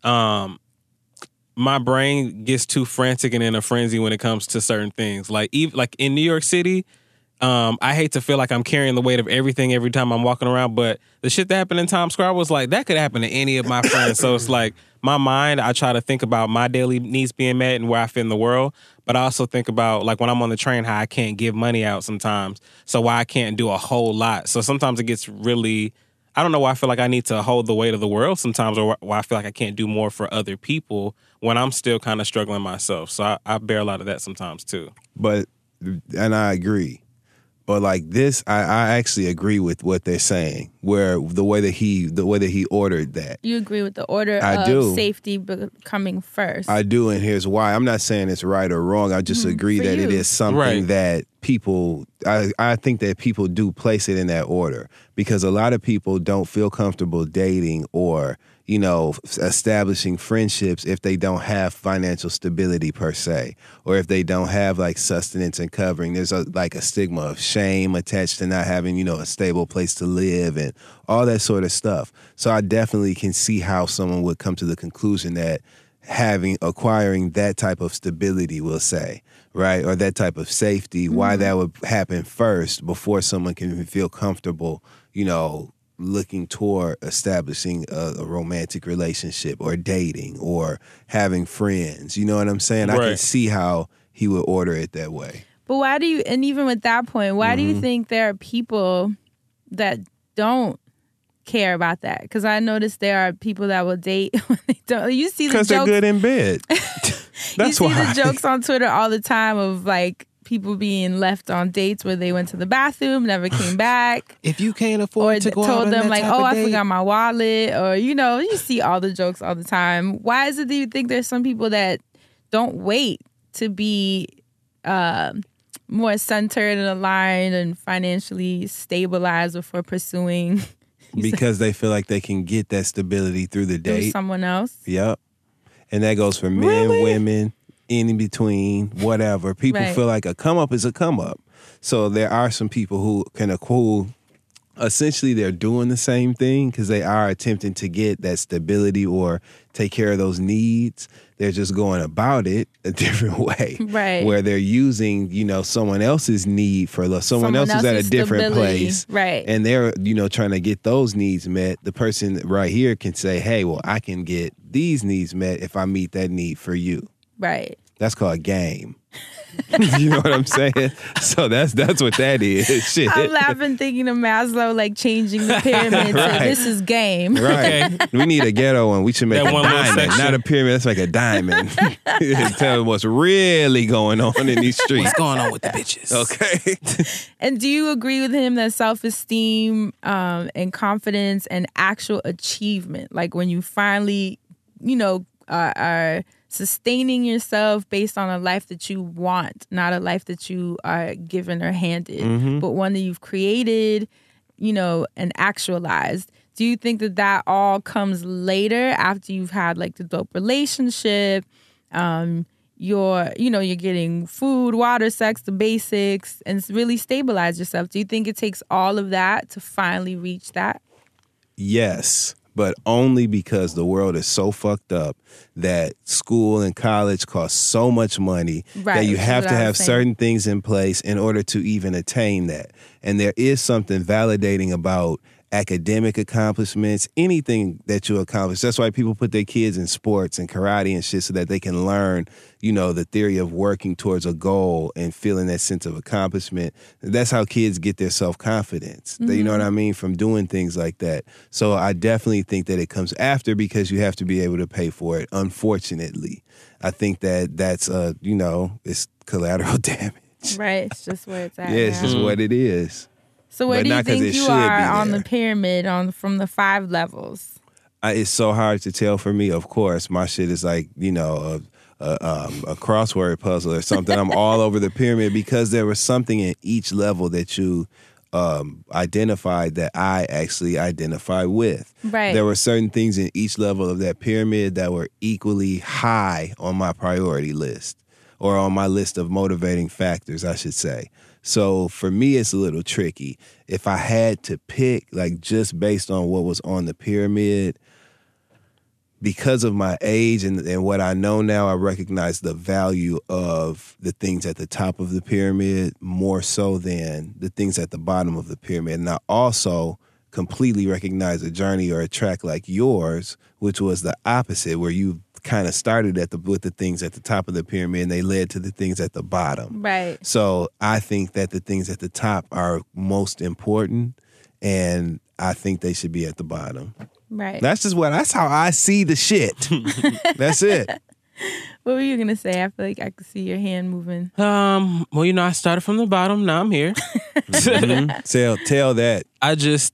my brain gets too frantic and in a frenzy when it comes to certain things. Like in New York City, I hate to feel like I'm carrying the weight of everything every time I'm walking around, but the shit that happened in Times Square was like, that could happen to any of my friends. So it's like, my mind, I try to think about my daily needs being met and where I fit in the world, but I also think about, like, when I'm on the train, how I can't give money out sometimes, so why I can't do a whole lot. So sometimes it gets really, I don't know why I feel like I need to hold the weight of the world sometimes, or why I feel like I can't do more for other people when I'm still kind of struggling myself. So I bear a lot of that sometimes too. And I agree. But like this, I actually agree with what they're saying. Where the way that he ordered that, you agree with the order I of do. safety coming first. I do, and here's why. I'm not saying it's right or wrong. I just agree for that it you. is something Right. that people. I think that people do place it in that order because a lot of people don't feel comfortable dating or establishing friendships if they don't have financial stability per se, or if they don't have like sustenance and covering. There's a stigma of shame attached to not having a stable place to live and all that sort of stuff. So I definitely can see how someone would come to the conclusion that acquiring that type of stability, we'll say, right, or that type of safety, why that would happen first before someone can feel comfortable looking toward establishing a romantic relationship or dating or having friends. You know what I'm saying? Right. I can see how he would order it that way. But why do you, and even with that point, why do you think there are people that don't care about that? Because I noticed there are people that will date when they don't. You see the Because they're jokes. good in bed. That's you see why. the jokes on Twitter all the time of like people being left on dates where they went to the bathroom, never came back. If you can't Or afford to go out told on them that like, type oh, of I date, forgot my wallet. Or, you see all the jokes all the time. Why is it that you think there's some people that don't wait to be more centered and aligned and financially stabilized before pursuing Because they feel like they can get that stability through the through date. someone else? Yep. And that goes for men, women, in between, whatever. People Right. feel like a come up is a come up. So there are some people who essentially they're doing the same thing because they are attempting to get that stability or take care of those needs. They're just going about it a different way. Right. Where they're using, someone else's need for love. Someone else is at a else's different stability. place. Right. And they're, trying to get those needs met. The person right here can say, hey, well, I can get these needs met if I meet that need for you. Right. That's called game. You know what I'm saying? So that's what that is. Shit. I'm laughing thinking of Maslow like changing the pyramid Right. to this is game. Right. We need a ghetto one. We should make That a one little diamond, section. not a pyramid. Let's make a diamond. Tell them what's really going on in these streets. what's going on with the bitches? Okay. And do you agree with him that self-esteem and confidence and actual achievement, like when you finally, are sustaining yourself based on a life that you want, not a life that you are given or handed, but one that you've created, and actualized. Do you think that all comes later after you've had like the dope relationship? You're getting food, water, sex, the basics, and really stabilize yourself. Do you think it takes all of that to finally reach that? Yes, but only because the world is so fucked up that school and college cost so much money Right, that you which is have what to I was have saying. certain things in place in order to even attain that. And there is something validating about academic accomplishments, anything that you accomplish. That's why people put their kids in sports and karate and shit so that they can learn, the theory of working towards a goal and feeling that sense of accomplishment. That's how kids get their self-confidence. You know what I mean? From doing things like that. So I definitely think that it comes after because you have to be able to pay for it, unfortunately. I think that's, it's collateral damage. Right. It's just where it's at. Yeah, it's now. just what it is. So where but do you not 'cause think it you should are be on the there. pyramid from the 5 levels? It's so hard to tell for me. Of course, my shit is like a crossword puzzle or something. I'm all over the pyramid because there was something in each level that you identified that I actually identify with. Right. There were certain things in each level of that pyramid that were equally high on my priority list or on my list of motivating factors, I should say. So for me, it's a little tricky. If I had to pick, like just based on what was on the pyramid, because of my age and what I know now, I recognize the value of the things at the top of the pyramid more so than the things at the bottom of the pyramid. And I also completely recognize a journey or a track like yours, which was the opposite, where you kind of started with the things at the top of the pyramid and they led to the things at the bottom. Right. So I think that the things at the top are most important and I think they should be at the bottom. Right. That's how I see the shit. That's it. What were you going to say? I feel like I could see your hand moving. Well, I started from the bottom. Now I'm here. Tell that. I just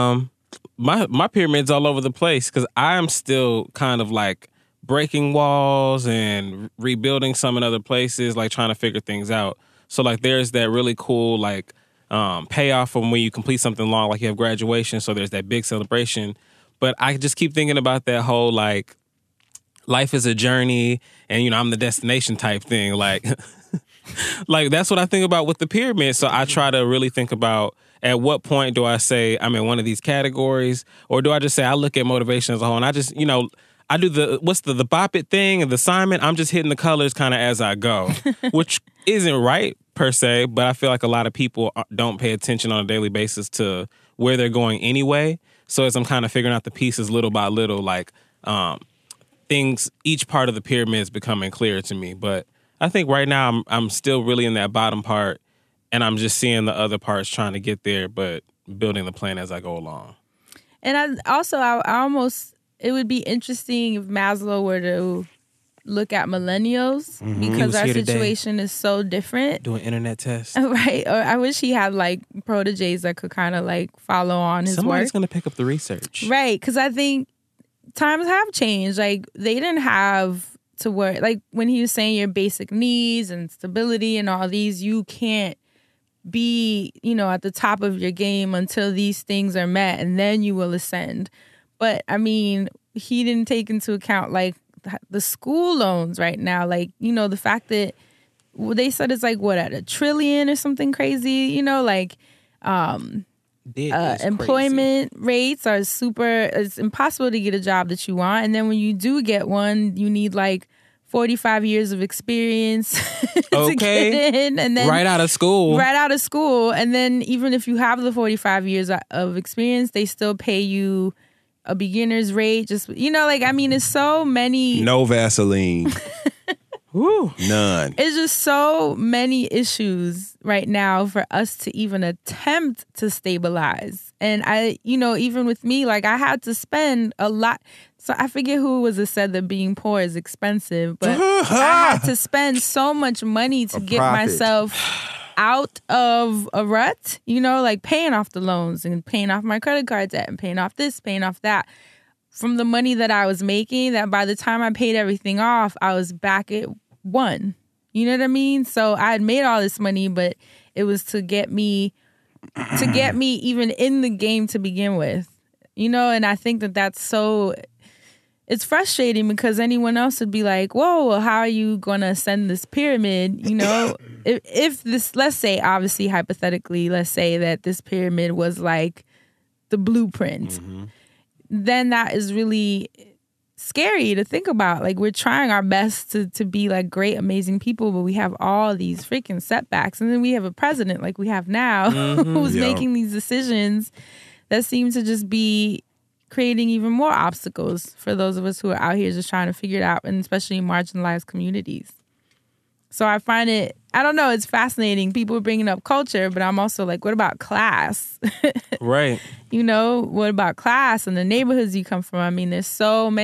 my pyramid's all over the place because I'm still kind of like breaking walls and rebuilding some in other places, like trying to figure things out. So like there's that really cool like payoff from when you complete something long, like you have graduation. So there's that big celebration. But I just keep thinking about that whole like life is a journey and I'm the destination type thing. Like like that's what I think about with the pyramid. So I try to really think about at what point do I say I'm in one of these categories, or do I just say I look at motivation as a whole and I just, I do the bop it thing and the Simon. I'm just hitting the colors kind of as I go, which isn't right per se, but I feel like a lot of people don't pay attention on a daily basis to where they're going anyway. So as I'm kind of figuring out the pieces little by little, like things, each part of the pyramid is becoming clearer to me. But I think right now I'm still really in that bottom part, and I'm just seeing the other parts trying to get there, but building the plan as I go along. And I almost, it would be interesting if Maslow were to look at millennials because our situation is so different. Doing internet tests. Right. Or I wish he had like proteges that could kind of like follow on his Somebody's work. going to pick up the research. Right. Because I think times have changed. Like they didn't have to worry. Like when he was saying your basic needs and stability and all these, you can't be, at the top of your game until these things are met, and then you will ascend. But I mean, he didn't take into account like the school loans right now. Like, the fact that they said it's like what, at $1 trillion or something crazy, employment rates are it's impossible to get a job that you want. And then when you do get one, you need like 45 years of experience to get in. And then right out of school. And then even if you have the 45 years of experience, they still pay you a beginner's rate. Just, it's so many. No Vaseline. Woo. None. It's just so many issues right now for us to even attempt to stabilize. And even with me, like I had to spend a lot. So I forget who it was that said that being poor is expensive, but I had to spend so much money to get myself out of a rut, like paying off the loans and paying off my credit card debt and paying off this, paying off that. From the money that I was making, that by the time I paid everything off, I was back at one. You know what I mean? So I had made all this money, but it was to get me even in the game to begin with. And I think that's so, it's frustrating because anyone else would be like, whoa, well, how are you going to ascend this pyramid? If this, let's say, obviously, hypothetically, let's say that this pyramid was like the blueprint, then that is really scary to think about. Like we're trying our best to be like great, amazing people, but we have all these freaking setbacks. And then we have a president like we have now who's making these decisions that seem to just be creating even more obstacles for those of us who are out here just trying to figure it out, and especially in marginalized communities. So I find it, I don't know, it's fascinating. People are bringing up culture, but I'm also like, what about class? Right. What about class and the neighborhoods you come from? I mean, there's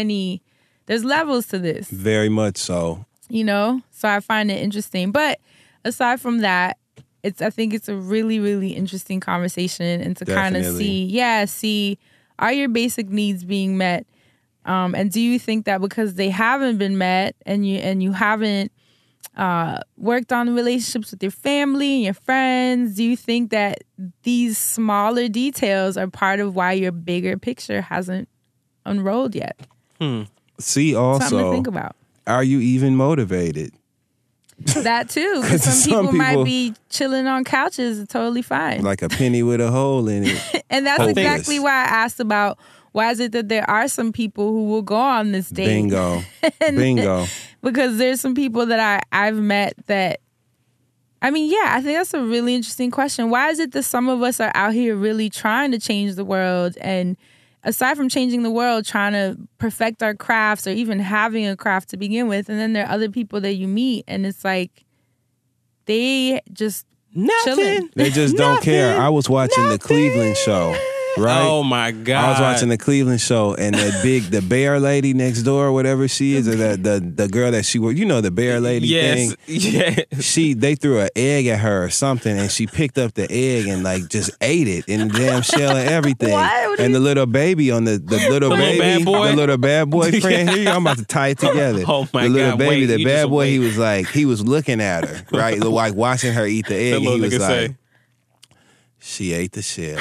levels to this. Very much so. So I find it interesting. But aside from that, I think it's a really, really interesting conversation, and to kind of see, are your basic needs being met? And do you think that because they haven't been met and you haven't worked on relationships with your family and your friends, do you think that these smaller details are part of why your bigger picture hasn't unrolled yet? See, also, something to think about. Are you even motivated? That too, because some people might be chilling on couches totally fine, like a penny with a hole in it. And that's exactly why I asked about why is it that there are some people who will go on this date. Bingo. Bingo. Because there's some people that I've met that, I think that's a really interesting question. Why is it that some of us are out here really trying to change the world, and aside from changing the world, trying to perfect our crafts or even having a craft to begin with, and then there are other people that you meet and it's like they just chilling. They just don't care. I was watching the Cleveland show. Right? Oh my God. I was watching the Cleveland show, and the bear lady next door, whatever she is, or the girl that she worked, the bear lady thing. Yes. They threw an egg at her or something, and she picked up the egg and like just ate it in the damn shell and everything. What? And the little baby on the little baby, the little bad boy friend. Here you go, I'm about to tie it together. Oh my God. The little baby, Wait, the bad boy, he was looking at her, right? Like watching her eat the egg. And he was like, she ate the shell.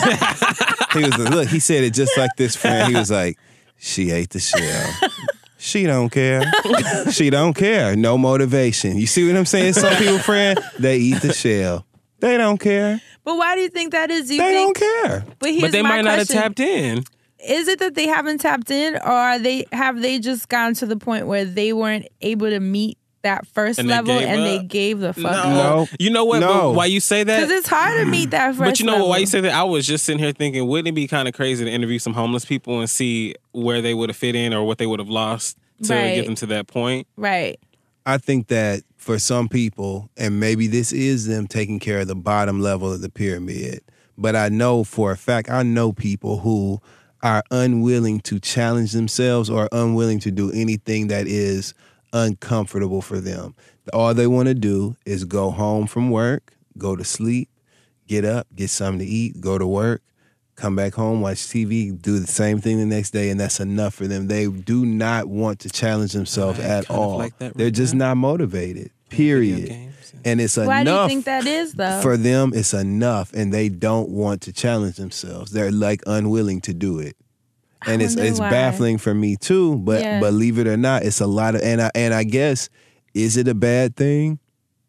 He was like, look, he said it just like this, friend. He was like, she ate the shell. She don't care. She don't care. No motivation. You see what I'm saying? Some people, friend, they eat the shell. They don't care. But why do you think that is? They don't care. But they might not have tapped in. Is it that they haven't tapped in, or have they just gotten to the point where they weren't able to meet that first And they level gave and up? they gave the fuck up. No. You know what? No. But why you say that? Because it's hard to meet that first But you know level. why you say that? I was just sitting here thinking, wouldn't it be kind of crazy to interview some homeless people and see where they would have fit in or what they would have lost to Right. get them to that point? Right. I think that for some people, and maybe this is them taking care of the bottom level of the pyramid, but I know for a fact, I know people who are unwilling to challenge themselves or unwilling to do anything that is uncomfortable for them. All they want to do is go home from work, go to sleep, get up, get something to eat, go to work, come back home, watch TV, do the same thing the next day, and that's enough for them. They do not want to challenge themselves Right, at kind of all. like that right They're just now. not motivated, Video period. games. And it's Why do you enough think that is, though? for them. It's enough, and they don't want to challenge themselves. They're like unwilling to do it. And it's wonder why. baffling for me too, but Yeah. believe it or not, it's a lot of and I guess, is it a bad thing?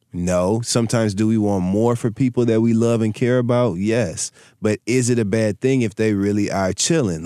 No. Sometimes do we want more for people that we love and care about? Yes. But is it a bad thing if they really are chilling?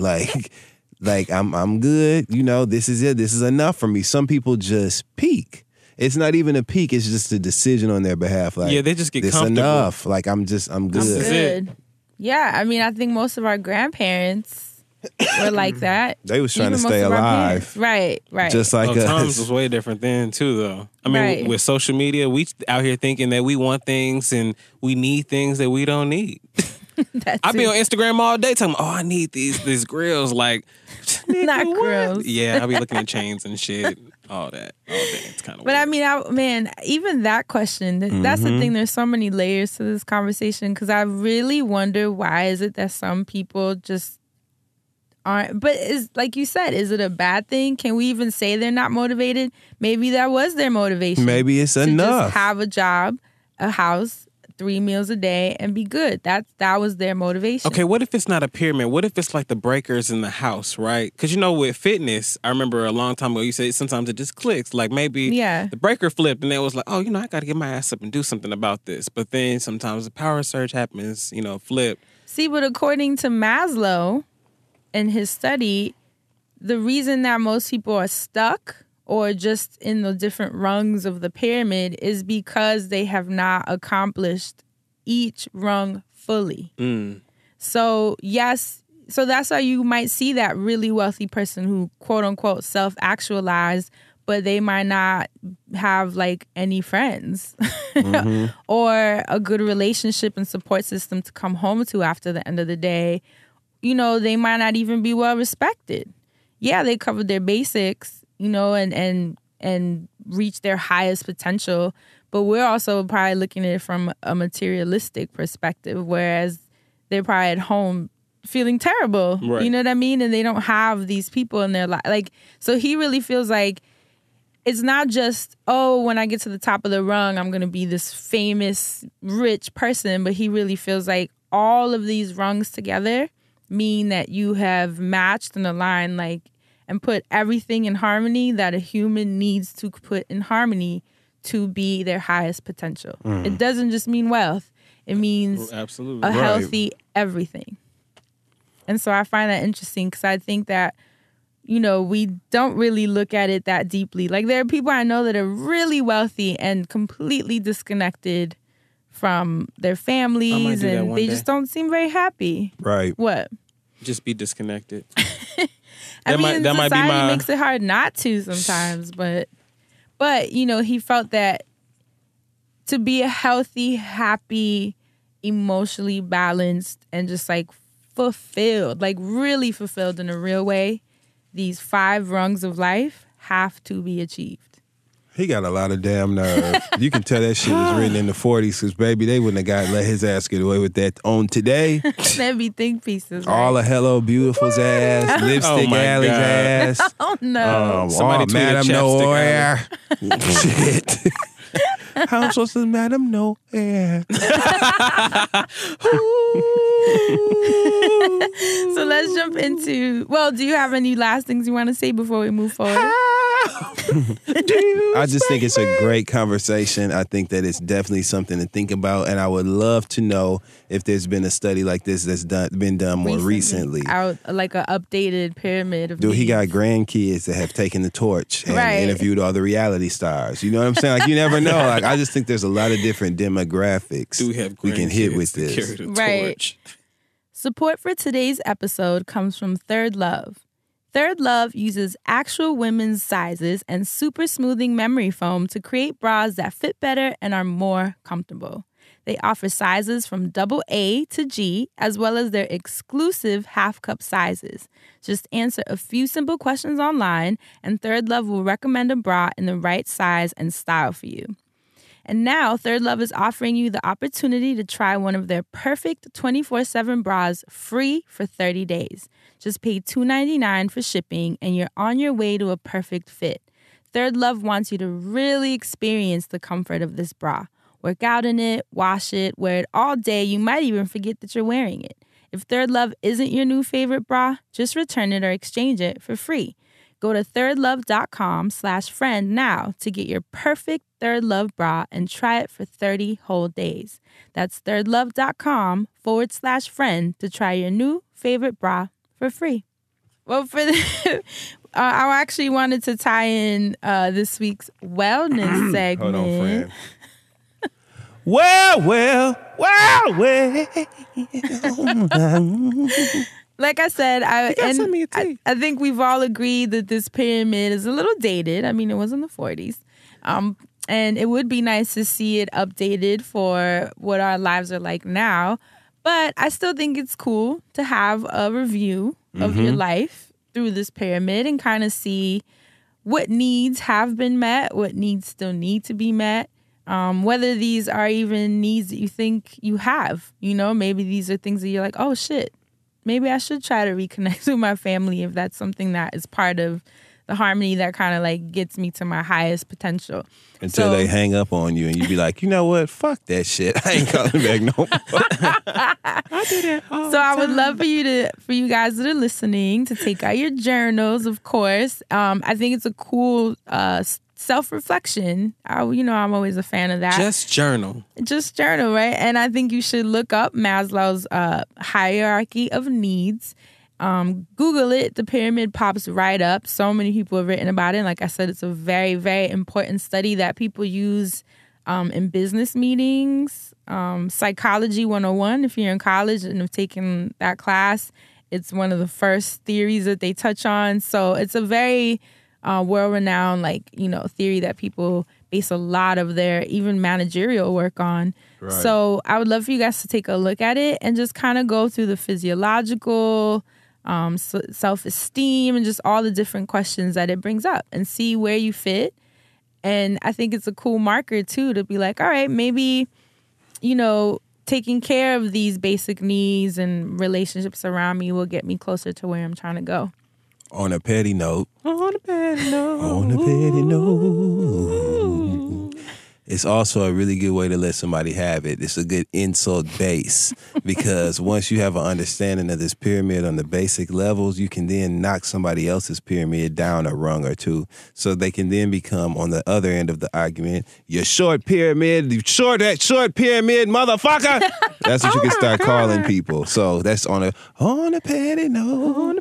Like I'm good, this is it. This is enough for me. Some people just peak. It's not even a peak, it's just a decision on their behalf. Like, Yeah, they just get this comfortable. enough. Like I'm This good. is it. Good. Yeah, I mean, I think most of our grandparents were like that. They was trying Even to most stay of our alive. parents. Right, right. Just like Oh, times us. was way different then too, though. I mean, Right. with social media, we out here thinking that we want things and we need things that we don't need. That's I be it. on Instagram all day talking, oh, I need these grills. Like, Not what? grills. Yeah, I be looking at chains and shit, all that. All day. It's kind of But weird. I mean, even that question, that's the thing. There's so many layers to this conversation because I really wonder why is it that some people just aren't. But is like you said, is it a bad thing? Can we even say they're not motivated? Maybe that was their motivation. Maybe it's to enough. just have a job, a house, 3 meals a day, and be good. That was their motivation. Okay, what if it's not a pyramid? What if it's like the breakers in the house, right? Because with fitness, I remember a long time ago you said sometimes it just clicks. Like maybe Yeah. the breaker flipped and it was like, oh, I got to get my ass up and do something about this. But then sometimes the power surge happens, flip. See, but according to Maslow in his study, the reason that most people are stuck or just in the different rungs of the pyramid is because they have not accomplished each rung fully. So, yes, so that's why you might see that really wealthy person who, quote unquote, self-actualized, but they might not have like any friends or a good relationship and support system to come home to after the end of the day. They might not even be well respected. Yeah, they covered their basics, and reach their highest potential. But we're also probably looking at it from a materialistic perspective, whereas they're probably at home feeling terrible. Right. You know what I mean? And they don't have these people in their life. So he really feels like it's not just, when I get to the top of the rung, I'm going to be this famous, rich person. But he really feels like all of these rungs together mean that you have matched and aligned, and put everything in harmony that a human needs to put in harmony to be their highest potential. It doesn't just mean wealth. It means Absolutely. a healthy everything. And so I find that interesting because I think that, we don't really look at it that deeply. Like there are people I know that are really wealthy and completely disconnected from their families do that and one they day. just don't seem very happy. Right. What? Just be disconnected. I mean, that might be society my- makes it hard not to sometimes, but he felt that to be a healthy, happy, emotionally balanced, and just fulfilled, really fulfilled in a real way, these 5 rungs of life have to be achieved. He got a lot of damn nerve. You can tell that shit was written in the 40s because, baby, they wouldn't have let his ass get away with that on today. That'd be think pieces. All right? of Hello Beautiful's ass, Lipstick Oh, my Alley's God. ass. Oh no. Somebody tweeted Madam Chapstick Nowhere. Shit. How supposed to Madam Nowhere? So let's jump into. Well, do you have any last things you want to say before we move forward? I just think it's a great conversation. I think that it's definitely something to think about, and I would love to know if there's been a study like this that's been done more recently. Out like an updated pyramid of Dude, he needs. got grandkids that have taken the torch and Right. interviewed all the reality stars. You know what I'm saying? Like, you never know. Like, I just think there's a lot of different demographics Do we have we can hit grandkids with to this. carry the Right. torch? Support for today's episode comes from Third Love. Third Love uses actual women's sizes and super smoothing memory foam to create bras that fit better and are more comfortable. They offer sizes from AA to G, as well as their exclusive half-cup sizes. Just answer a few simple questions online, and Third Love will recommend a bra in the right size and style for you. And now, Third Love is offering you the opportunity to try one of their perfect 24/7 bras free for 30 days. Just pay $2.99 for shipping, and you're on your way to a perfect fit. Third Love wants you to really experience the comfort of this bra. Work out in it, wash it, wear it all day. You might even forget that you're wearing it. If Third Love isn't your new favorite bra, just return it or exchange it for free. Go to thirdlove.com/friend now to get your perfect Third Love bra and try it for 30 whole days. That's thirdlove.com/friend to try your new favorite bra for free. Well, for the, I actually wanted to tie in this week's wellness segment. Hold on, friend. Well. Like I said, I some of your tea. I think we've all agreed that this pyramid is a little dated. I mean, it was in the 40s. And it would be nice to see it updated for what our lives are like now. But I still think it's cool to have a review of your life through this pyramid and kind of see what needs have been met, what needs still need to be met, whether these are even needs that you think you have. You know, maybe these are things that you're like, oh, shit. Maybe I should try to reconnect with my family if that's something that is part of the harmony that kind of like gets me to my highest potential. Until they hang up on you and you be like, you know what? Fuck that shit. I ain't calling back no more. So I would love for you guys that are listening to take out your journals, of course. I think it's a cool self-reflection. I'm always a fan of that. Just journal. Just journal, right? And I think you should look up Maslow's hierarchy of needs. Google it. The pyramid pops right up. So many people have written about it. And like I said, it's a very, very important study that people use in business meetings. Psychology 101, if you're in college and have taken that class, it's one of the first theories that they touch on. So it's a very world-renowned, theory that people base a lot of their even managerial work on. Right. So I would love for you guys to take a look at it and just kind of go through the physiological, self-esteem, and just all the different questions that it brings up and see where you fit. And I think it's a cool marker, too, to be like, all right, maybe, taking care of these basic needs and relationships around me will get me closer to where I'm trying to go. On a petty note. It's also a really good way to let somebody have it. It's a good insult base because once you have an understanding of this pyramid on the basic levels, you can then knock somebody else's pyramid down a rung or two. So they can then become on the other end of the argument, you short pyramid, you short pyramid, motherfucker. That's what you can start calling people. So that's on a petty note.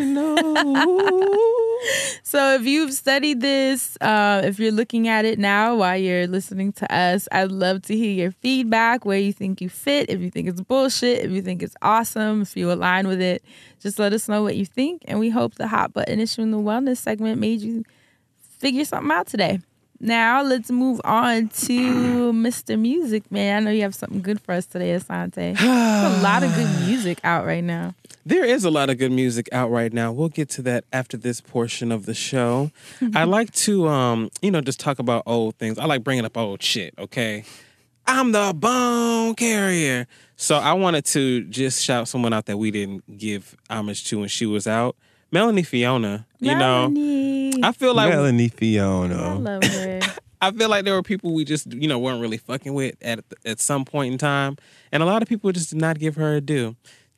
So if you've studied this, if you're looking at it now while you're listening to us, I'd love to hear your feedback, where you think you fit, if you think it's bullshit, if you think it's awesome, if you align with it. Just let us know what you think, and we hope the Hot Button Issue in the Wellness segment made you figure something out today. Now, let's move on to Mr. Music Man. I know you have something good for us today, Asante. There's a lot of good music out right now. There is a lot of good music out right now. We'll get to that after this portion of the show. I like to, just talk about old things. I like bringing up old shit, okay? I'm the bone carrier. So I wanted to just shout someone out that we didn't give homage to when she was out. Melanie Fiona, I feel like Melanie Fiona. I love her. I feel like there were people we just, weren't really fucking with at some point in time. And a lot of people just did not give her a due.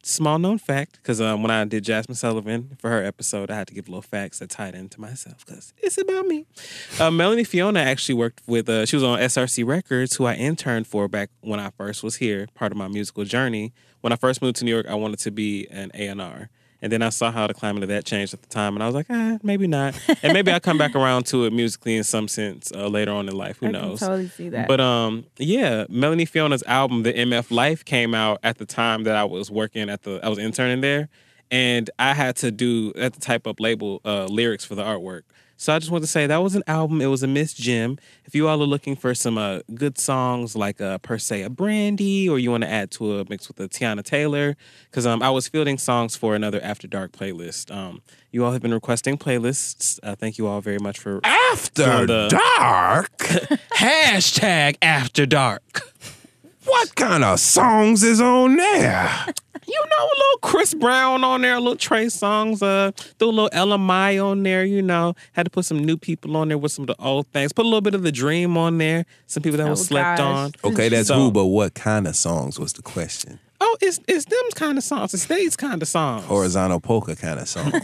small known fact, because when I did Jasmine Sullivan for her episode, I had to give little facts that tied into myself because it's about me. Melanie Fiona actually worked with, she was on SRC Records, who I interned for back when I first was here, part of my musical journey. When I first moved to New York, I wanted to be an A&R. And then I saw how the climate of that changed at the time, and I was like, maybe not. And maybe I'll come back around to it musically in some sense later on in life. Who knows? I can totally see that. But yeah, Melanie Fiona's album, The MF Life, came out at the time that I was working I was interning there, and I had to type up label lyrics for the artwork. So I just want to say that was an album. It was a Miss Jim. If you all are looking for some good songs like per se a Brandy, or you want to add to a mix with a Tiana Taylor, because I was fielding songs for another After Dark playlist. You all have been requesting playlists. Thank you all very much for After Dark? Hashtag After Dark. What kind of songs is on there? You know, a little Chris Brown on there, a little Trey Songz, threw a little LMI on there, you know. Had to put some new people on there with some of the old things. Put a little bit of The Dream on there. Some people that was slept on. Okay, that's but what kind of songs was the question? Oh, it's them kind of songs. It's these kind of songs. Horizontal polka kind of songs.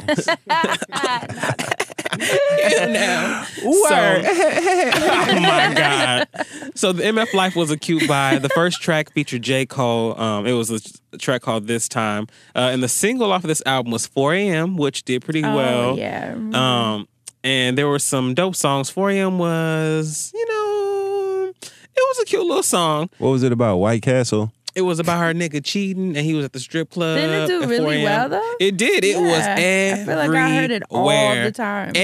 Yeah, oh my God. So the MF Life was a cute vibe. The first track featured J. Cole. It was a track called This Time. And the single off of this album was 4 a.m., which did pretty well. Yeah. And there were some dope songs. 4 a.m. was, it was a cute little song. What was it about? White Castle? It was about her nigga cheating, and he was at the strip club. Didn't it do really well, though? It did. It was everywhere. I feel like I heard it all the time.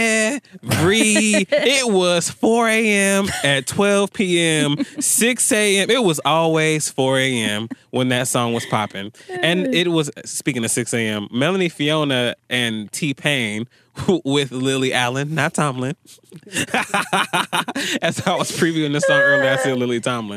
It was 4 a.m. at 12 p.m., 6 a.m. It was always 4 a.m. when that song was popping. And it was, speaking of 6 a.m., Melanie Fiona and T-Pain with Lily Allen, not Tomlin. As I was previewing the song earlier, I said Lily Tomlin.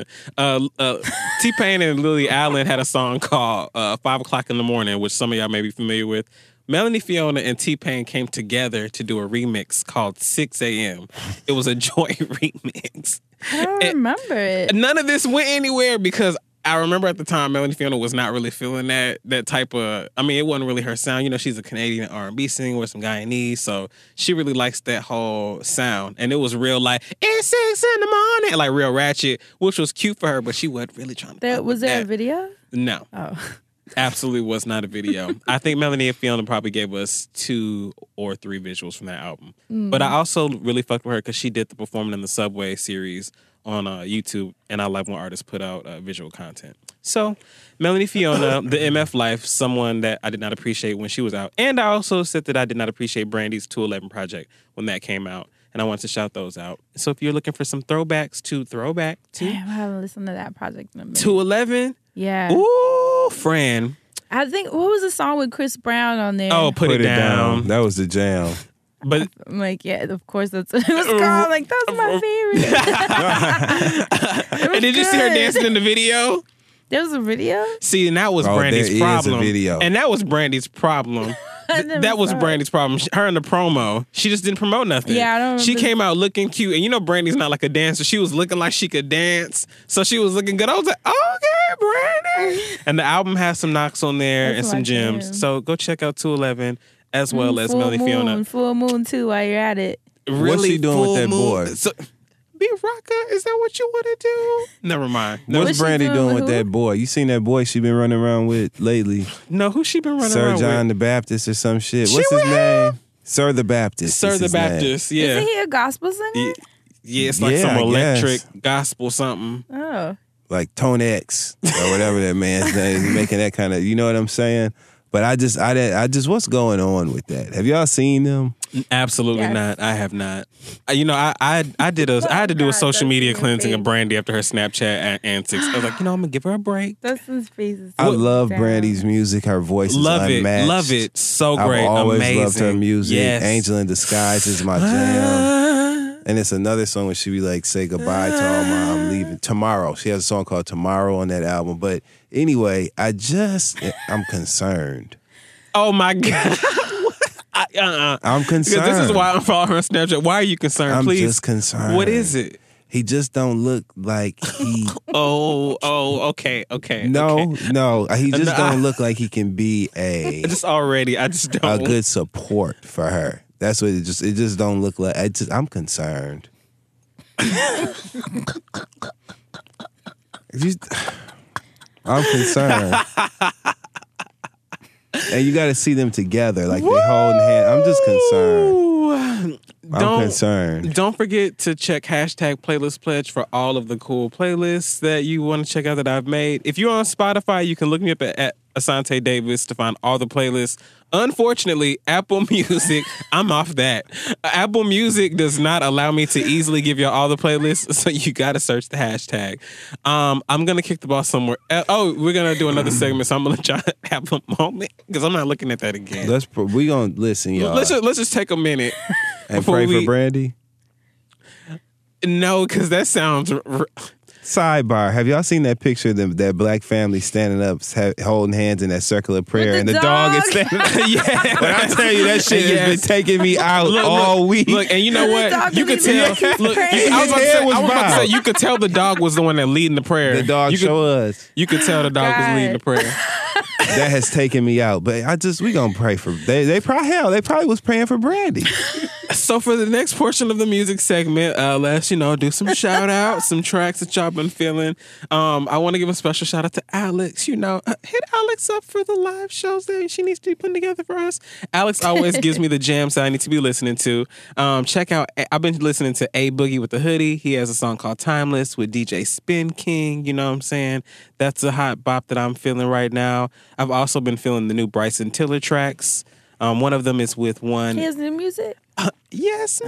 T-Pain and Lily Allen had a song called 5 o'clock in the morning, which some of y'all may be familiar with. Melanie Fiona and T-Pain came together to do a remix called 6 a.m. It was a joint remix. I don't remember it. None of this went anywhere because I remember at the time Melanie Fiona was not really feeling that type of, it wasn't really her sound. You know, she's a Canadian R&B singer with some Guyanese, so she really likes that whole sound. And it was real like, it's 6 in the morning, like real ratchet, which was cute for her, but she wasn't really trying to. Was there a video? No. Oh. Absolutely was not a video. I think Melanie and Fiona probably gave us 2 or 3 visuals from that album. But I also really fucked with her because she did the Performing in the Subway series on YouTube, and I love when artists put out visual content. So, Melanie Fiona, The MF Life, someone that I did not appreciate when she was out. And I also said that I did not appreciate Brandy's 211 project when that came out. And I wanted to shout those out. So if you're looking for some throwbacks to throwback to... Damn, I haven't listened to that project in a minute. 211? Yeah. Ooh, Fran. I think, what was the song with Chris Brown on there? Oh, Put It Down. That was the jam. But I'm like, yeah, of course that's what it was called. Like, that's my favorite. And did you see her dancing in the video? There was a video? See, and that was Brandy's problem. There is a video. And that was Brandy's problem. That was Brandy's problem. Her in the promo, she just didn't promote nothing. Yeah, I don't She remember. came out looking cute. And you know Brandy's not like a dancer. She was looking like she could dance. So she was looking good. I was like, okay, Brandy. And the album has some knocks on there That's and some my gems. jam. So go check out 211 as well as Full Melanie Moon, Fiona. Full Moon too while you're at it. What's she doing with full that boy? So, be a rocker? Is that what you want to do? Never mind. No, What's What's she Brandy doing doing with with who? that boy? You seen that boy she been running around with lately? no, who she been running Sir around John with? the Baptist or some shit. She What's his with name? Sir the Baptist. Sir is the his name. Baptist, yeah. Isn't he a gospel singer? Yeah, it's like Yeah, some I electric guess. gospel something. Oh. Like Tone X or whatever that man's name. He's making that kind of, you know what I'm saying? But I just, what's going on with that? Have y'all seen them? Absolutely Yes. not. I have not. I had to do a God, social media Dustin's cleansing of face. Brandy after her Snapchat antics. I was like, I'm gonna give her a break. Dustin's face is I so love down. Brandy's music. Her voice is unmatched. Love it. So great, I've always amazing. loved her music. Yes. Angel in Disguise is my jam. And it's another song where she be like, say goodbye to all my, I'm leaving tomorrow. She has a song called Tomorrow on that album. But anyway, I'm concerned. Oh my God. I'm concerned. Because this is why I'm following her on Snapchat. Why are you concerned? I'm Please. just concerned. What is it? He just don't look like he. Okay. No, okay. no. He just No, don't look like he can be a I just don't. good support for her. That's what it just don't look like. I'm concerned. I'm concerned. And you got to see them together, like they holding hands. I'm just concerned. I'm concerned. Don't forget to check hashtag playlist pledge for all of the cool playlists that you want to check out that I've made. If you're on Spotify, you can look me up at Asante Davis to find all the playlists. Unfortunately, Apple Music, I'm off that. Apple Music does not allow me to easily give you all the playlists, so you got to search the hashtag. I'm going to kick the ball somewhere. We're going to do another segment, so I'm going to let y'all have a moment because I'm not looking at that again. We going to listen, y'all. Let's just take a minute. And pray for Brandy? No, because that sounds... Sidebar, have y'all seen that picture of that black family standing up, holding hands in that circle of prayer, With and the the dog is dog? standing Yeah. When I tell you, that shit has Yes. been taking me out all week. Look, and you know The what? dog You could is leading tell. the Look, prayer. I was about to Bob. say, you could tell the dog was the one that leading the prayer. The dog you show us. You could tell the dog was God. leading the prayer. That has taken me out. But we gonna pray for they probably was praying for Brandy. So for the next portion of the music segment, let's do some shout outs, some tracks that y'all been feeling. I want to give a special shout out to Alex. Hit Alex up for the live shows that she needs to be putting together for us. Alex always gives me the jams that I need to be listening to. Check out. I've been listening to A Boogie with the Hoodie. He has a song called Timeless with DJ Spin King. You know what I'm saying? That's a hot bop that I'm feeling right now. I've also been feeling the new Bryson Tiller tracks. One of them is with one. He has new music? Yes,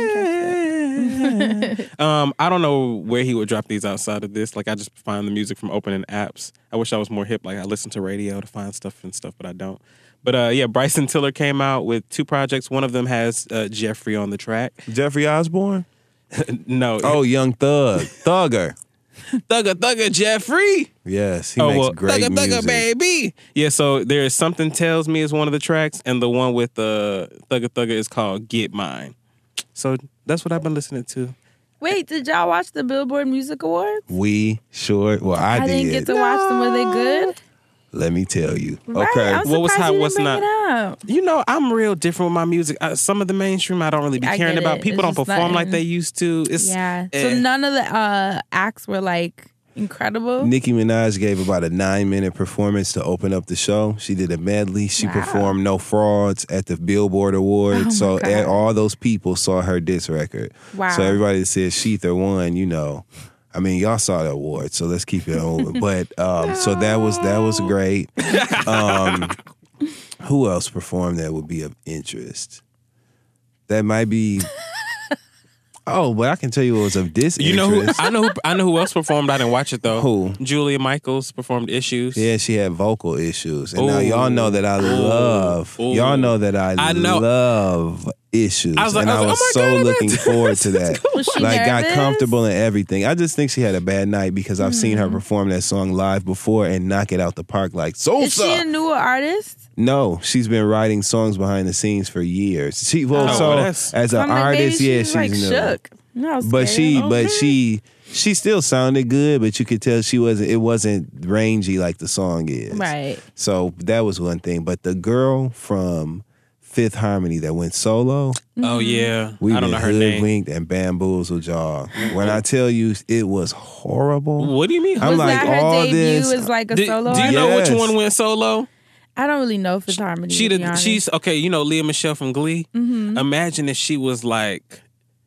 man. I don't know where he would drop these outside of this. Like, I just find the music from opening apps. I wish I was more hip. Like, I listen to radio to find stuff, but I don't. But yeah, Bryson Tiller came out with 2 projects. One of them has Jeffrey on the track. Jeffrey Osborne? No. Oh, Young Thugger. Thugger, Jeffrey. Yes, he makes great music. Thugger, baby. Yeah, so there's Something Tells Me is one of the tracks, and the one with Thugger is called Get Mine. So that's what I've been listening to. Wait, did y'all watch the Billboard Music Awards? I did. didn't get to watch them. Were they good? Let me tell you. Right, Okay. I'm What was surprised hot, you what's didn't bring not? it up. I'm real different with my music. Some of the mainstream I don't really be I caring get about. it. People It's don't just perform like nothing. they used to. It's, Yeah. eh. So none of the acts were like incredible. Nicki Minaj gave about a 9-minute performance to open up the show. She did a medley. She Wow. performed No Frauds at the Billboard Awards. Oh my God. All those people saw her diss record. Wow. So everybody that says Sheether won, I mean, y'all saw the award, so let's keep it moving. But so that was great. Who else performed that would be of interest? That might be. Oh, but I can tell you what was of disinterest. You know who? I know who else performed. I didn't watch it though. Who? Julia Michaels performed Issues. Yeah, she had vocal issues. And now Ooh. y'all know that I love. Ooh. Y'all know that I know. love Issues. I was like, and I oh was my so God, looking forward to that. Was she Got nervous? comfortable and everything. I just think she had a bad night because I've seen her perform that song live before and knock it out the park like Sosa. Is she a newer artist? No, she's been writing songs behind the scenes for years. As an I'm like, artist, maybe yeah, she's she's like new. shook. No, I was But scared. she still sounded good, but you could tell it wasn't rangy like the song is. Right. So that was one thing. But the girl from Fifth Harmony that went solo, Oh yeah. we I don't know her name. hoodwinked and bamboozled y'all. When I tell you it was horrible. What do you mean? I'm Was like, that her all debut this- as like a Do solo you artist? know which Yes. one went solo? I don't really know Fifth Harmony. to be honest. She's okay. You know Leah Michelle from Glee. Imagine if she was like,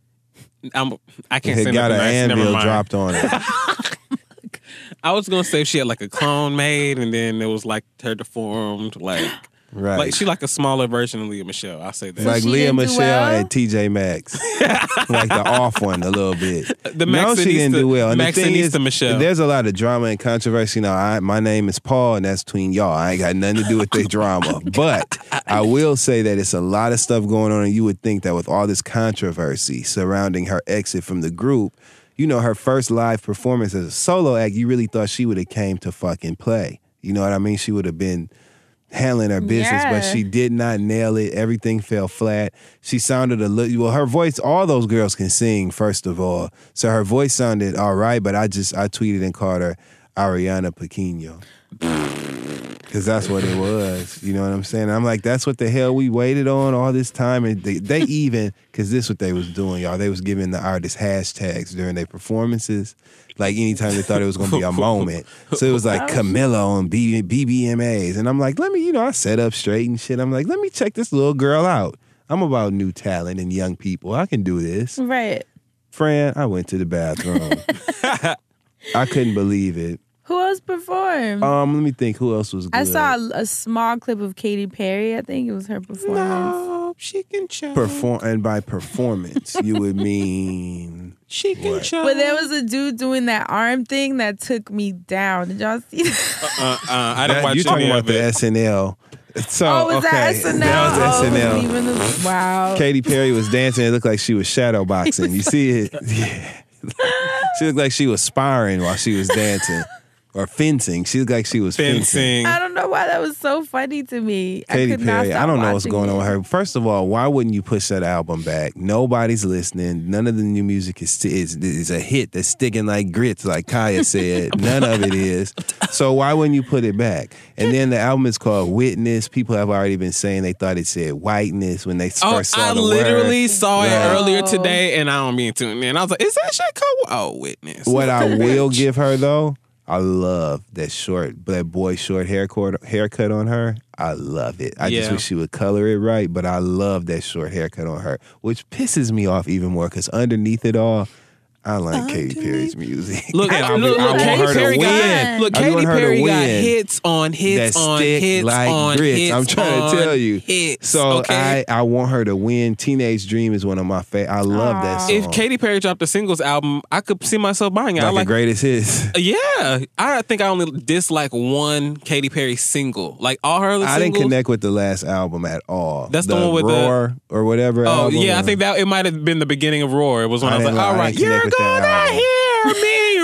I can't It say got nothing an nice. Never anvil mind. dropped on it. I was gonna say if she had like a clone made, and then it was like her deformed, like Right. she like a smaller version of Leah Michelle. I'll say that. Like she Leah didn't do Michelle well? and TJ Maxx. Like the off one a little bit. The No, she didn't do well. And the thing Maxinista is, Michelle. there's a lot of drama and controversy. My name is Paul, and that's between y'all. I ain't got nothing to do with the drama. But I will say that it's a lot of stuff going on, and you would think that with all this controversy surrounding her exit from the group, her first live performance as a solo act, you really thought she would have came to fucking play. You know what I mean? She would have been handling her business, but Yeah. she did not nail it. Everything fell flat. She sounded a little, well, her voice, all those girls can sing, first of all. So her voice sounded all right, but I tweeted and called her Ariana Pequeno. Because that's what it was. You know what I'm saying? I'm like, that's what the hell we waited on all this time. And they even, because this is what they was doing, y'all. They was giving the artists hashtags during their performances. Like anytime they thought it was going to be a moment. So it was like Camilla on BBMAs. And I'm like, let me, I set up straight and shit. I'm like, let me check this little girl out. I'm about new talent and young people. I can do this. Right. Fran, I went to the bathroom. I couldn't believe it. Who else performed? Let me think. Who else was good? I saw a small clip of Katy Perry. I think it was her performance. No, she can show. And by performance, you would mean She can show. But there was a dude doing that arm thing that took me down. Did y'all see that? I didn't watch you talking any about of the it. SNL. So, Oh, was that okay, SNL? That was Oh, SNL. even wow. Katy Perry was dancing. It looked like she was shadow boxing. You see it? Yeah. She looked like she was sparring while she was dancing. Or fencing. She looked like she was fencing. Fencing. I don't know why that was so funny to me. Katy I could not Perry, stop I don't know what's watching going on it. with her. First of all, why wouldn't you push that album back? Nobody's listening. None of the new music is a hit that's sticking like grits, like Kaya said. None of it is. So why wouldn't you put it back? And then the album is called Witness. People have already been saying they thought it said whiteness when they first saw I the literally word. saw it Right. earlier today, and I don't mean to. And I was like, "Is that shit called?" Oh, Witness. What I will give her though, I love that boy short haircut on her. I love it. I just Yeah. wish she would color it right, but I love that short haircut on her, which pisses me off even more because underneath it all, I like Katy Perry's music. Look, And I look, want Katy her to Perry win. got look. I want Katy her to Perry got win. hits on hits that on stick hits like on grits. hits. I'm trying on to tell you. Hits. So okay? I want her to win. Teenage Dream is one of my favorite. I love that song. If Katy Perry dropped a singles album, I could see myself buying it. like I like the greatest hits. Yeah, I think I only dislike one Katy Perry single. Like all her other I singles. didn't connect with the last album at all. That's the one with the- Roar or whatever. Oh album, yeah, I or- think that it might have been the beginning of Roar. It was when I was like, didn't all I right, didn't you're connect with that gonna album. hear me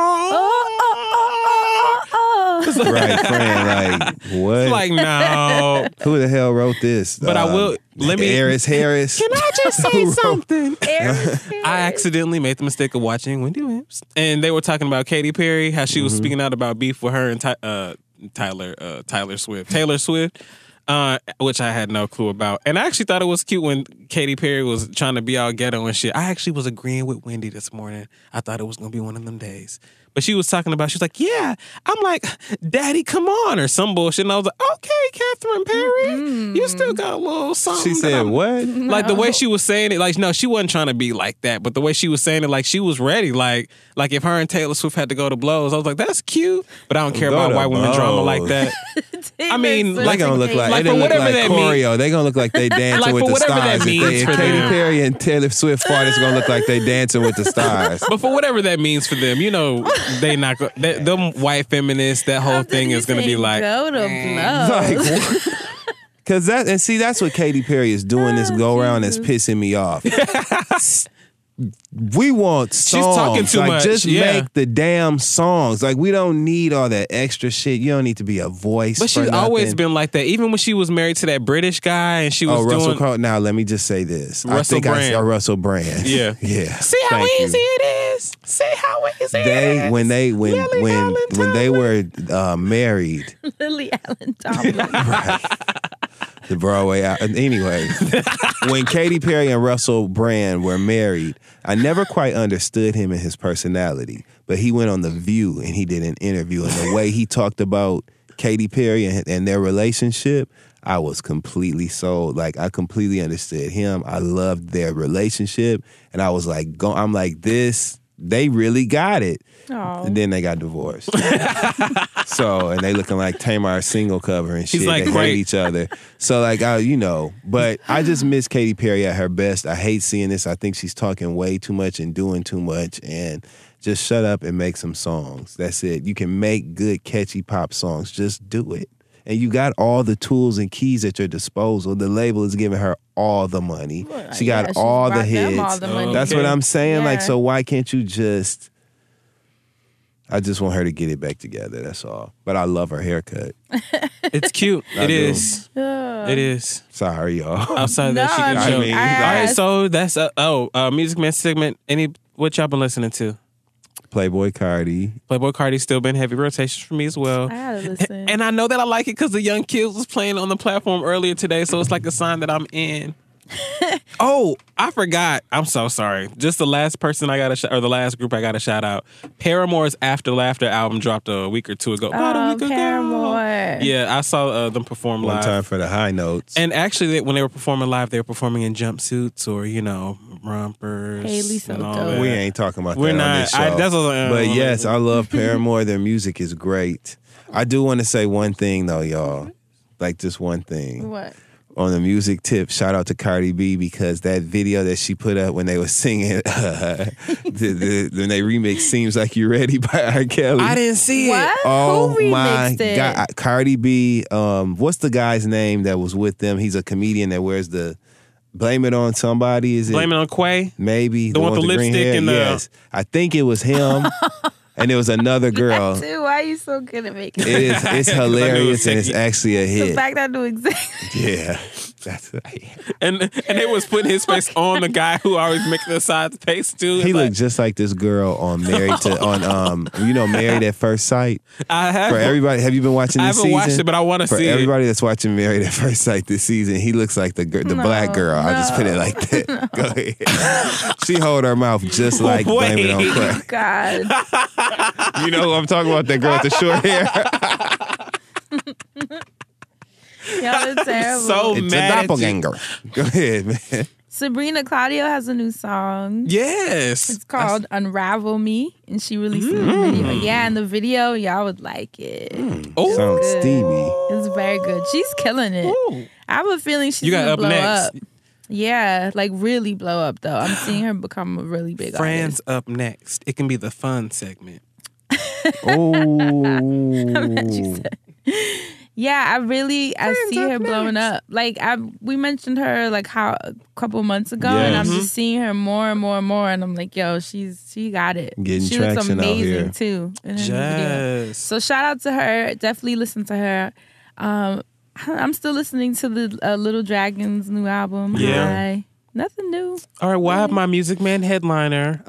roar. Right, friend. Like what? Like no. Who the hell wrote this? But I will- let me- Harris. Can I just say something? Eric I accidentally made the mistake of watching Wendy Williams, and they were talking about Katy Perry, how she was speaking out about beef with her and Taylor Swift, which I had no clue about. And I actually thought it was cute when Katy Perry was trying to be all ghetto and shit. I actually was agreeing with Wendy this morning. I thought it was gonna be one of them days. But she was talking about, she was like, yeah. I'm like, Daddy, come on, or some bullshit. And I was like, okay, Catherine Perry, you still got a little something. She that said I'm- what? Like the way she was saying it, like no, she wasn't trying to be like that. But the way she was saying it, like she was ready. Like if her and Taylor Swift had to go to blows, I was like, that's cute. But I don't care Go about to white women drama blows. like that. I mean, They like gonna look like, Like, they for look whatever like that mean- choreo. They gonna look like they dancing Like, with for the whatever that stars. means If for Katy them. Perry and Taylor Swift fought, it's gonna look like they dancing with the stars. But for whatever that means for them, they not them white feminists. That whole thing is gonna be like, go to blow. Like, cause that's what Katy Perry is doing. This go around that's pissing me off. We want songs. talking too like, much, just yeah. make the damn songs. Like we don't need all that extra shit. You don't need to be a voice. But for she's always nothing. been like that. Even when she was married to that British guy, and she was Oh, Russell doing. Crowe. Now let me just say this. Russell I think I Brand. saw Russell Brand. Yeah. yeah. See how Thank you. easy it is. See how easy it They is. when they Lily Allen when they Tomlin. were married, Lily Allen Tomlin. the Broadway. Anyway, when Katy Perry and Russell Brand were married, I never quite understood him and his personality. But he went on The View and he did an interview, and the way he talked about Katy Perry and their relationship, I was completely sold. Like I completely understood him. I loved their relationship, and I was like, I'm like this. They really got it. Oh. And then they got divorced. So, and they looking like Tamar's single cover and shit. He's like, they great. hate each other. So, like, but I just miss Katy Perry at her best. I hate seeing this. I think she's talking way too much and doing too much. And just shut up and make some songs. That's it. You can make good, catchy pop songs. Just do it. And you got all the tools and keys at your disposal. The label is giving her all the money. She got she's all the brought them hits. all the money. That's what I'm saying. Like, Yeah. so why can't you just... I just want her to get it back together. That's all. But I love her haircut. It's cute. I It do. is. It is. Sorry, y'all. Outside that, she No, can I show. mean, All I right, asked. so that's Music Man segment. What y'all been listening to? Playboy Cardi. Playboy Cardi's still been heavy rotations for me as well. I gotta listen. And I know that I like it because the Young Kills was playing on the platform earlier today, so it's like a sign that I'm in. Oh, I forgot. I'm so sorry. Just the last person I got or the last group I got to shout out. Paramore's After Laughter album dropped a week or two ago. About a week ago. Paramore. Yeah, I saw them perform One live. time for the high notes. And actually, when they were performing live, they were performing in jumpsuits or, rompers. Haley so and all dope. that. We ain't talking about We're that on not. this show. That's what But yes, I love Paramore. Their music is great. I do want to say one thing though, y'all. Like just one thing. What? On the music tip, shout out to Cardi B because that video that she put up when they were singing, when they remixed "Seems Like You Ready" by R. Kelly. I didn't see What? it. Oh Who my remixed it? God, Cardi B. What's the guy's name that was with them? He's a comedian that wears the "Blame It on Somebody." Is it? Blame it on Quay. Maybe The one with the green lipstick hair? and the- Yes, I think it was him. And there was another girl. Too. Why are you so good at making It is. It's hilarious and it's sexy. actually a the hit. fact that I knew exactly? Yeah, that's. And it was putting his face on the guy who always making the side face too. He It's looked just like this girl on Married at First Sight. I have. For everybody, have you been watching I this haven't season? watched it, but I want to For see it. everybody that's watching Married at First Sight this season, he looks like the black girl. I'll just put it like that. Go ahead. She hold her mouth just like Blame It on Quay. God. You know who I'm talking about? That girl with the short hair. Y'all are terrible. So It's a mad at you. doppelganger. Go ahead, man. Sabrina Claudio has a new song. Yes. It's called Unravel Me, and she released a new video. Yeah, in the video, y'all would like it. Oh, Sounds steamy. It's very good. She's killing it. Ooh. I have a feeling she's You got gonna Up blow Next. up. Yeah, like really blow up though. I'm seeing her become a really big Friends artist. up next. It can be the fun segment. Oh. Yeah, I see her blowing up. Like we mentioned her like a couple months ago, and I'm Yes. just seeing her more and more and more, and I'm like, yo, she got it. Getting she looks traction out amazing here. too in her new video. Yes. So shout out to her. Definitely listen to her. I'm still listening to the Little Dragons new album. Yeah. Hi. Nothing new. All right, well, I have my Music Man headliner.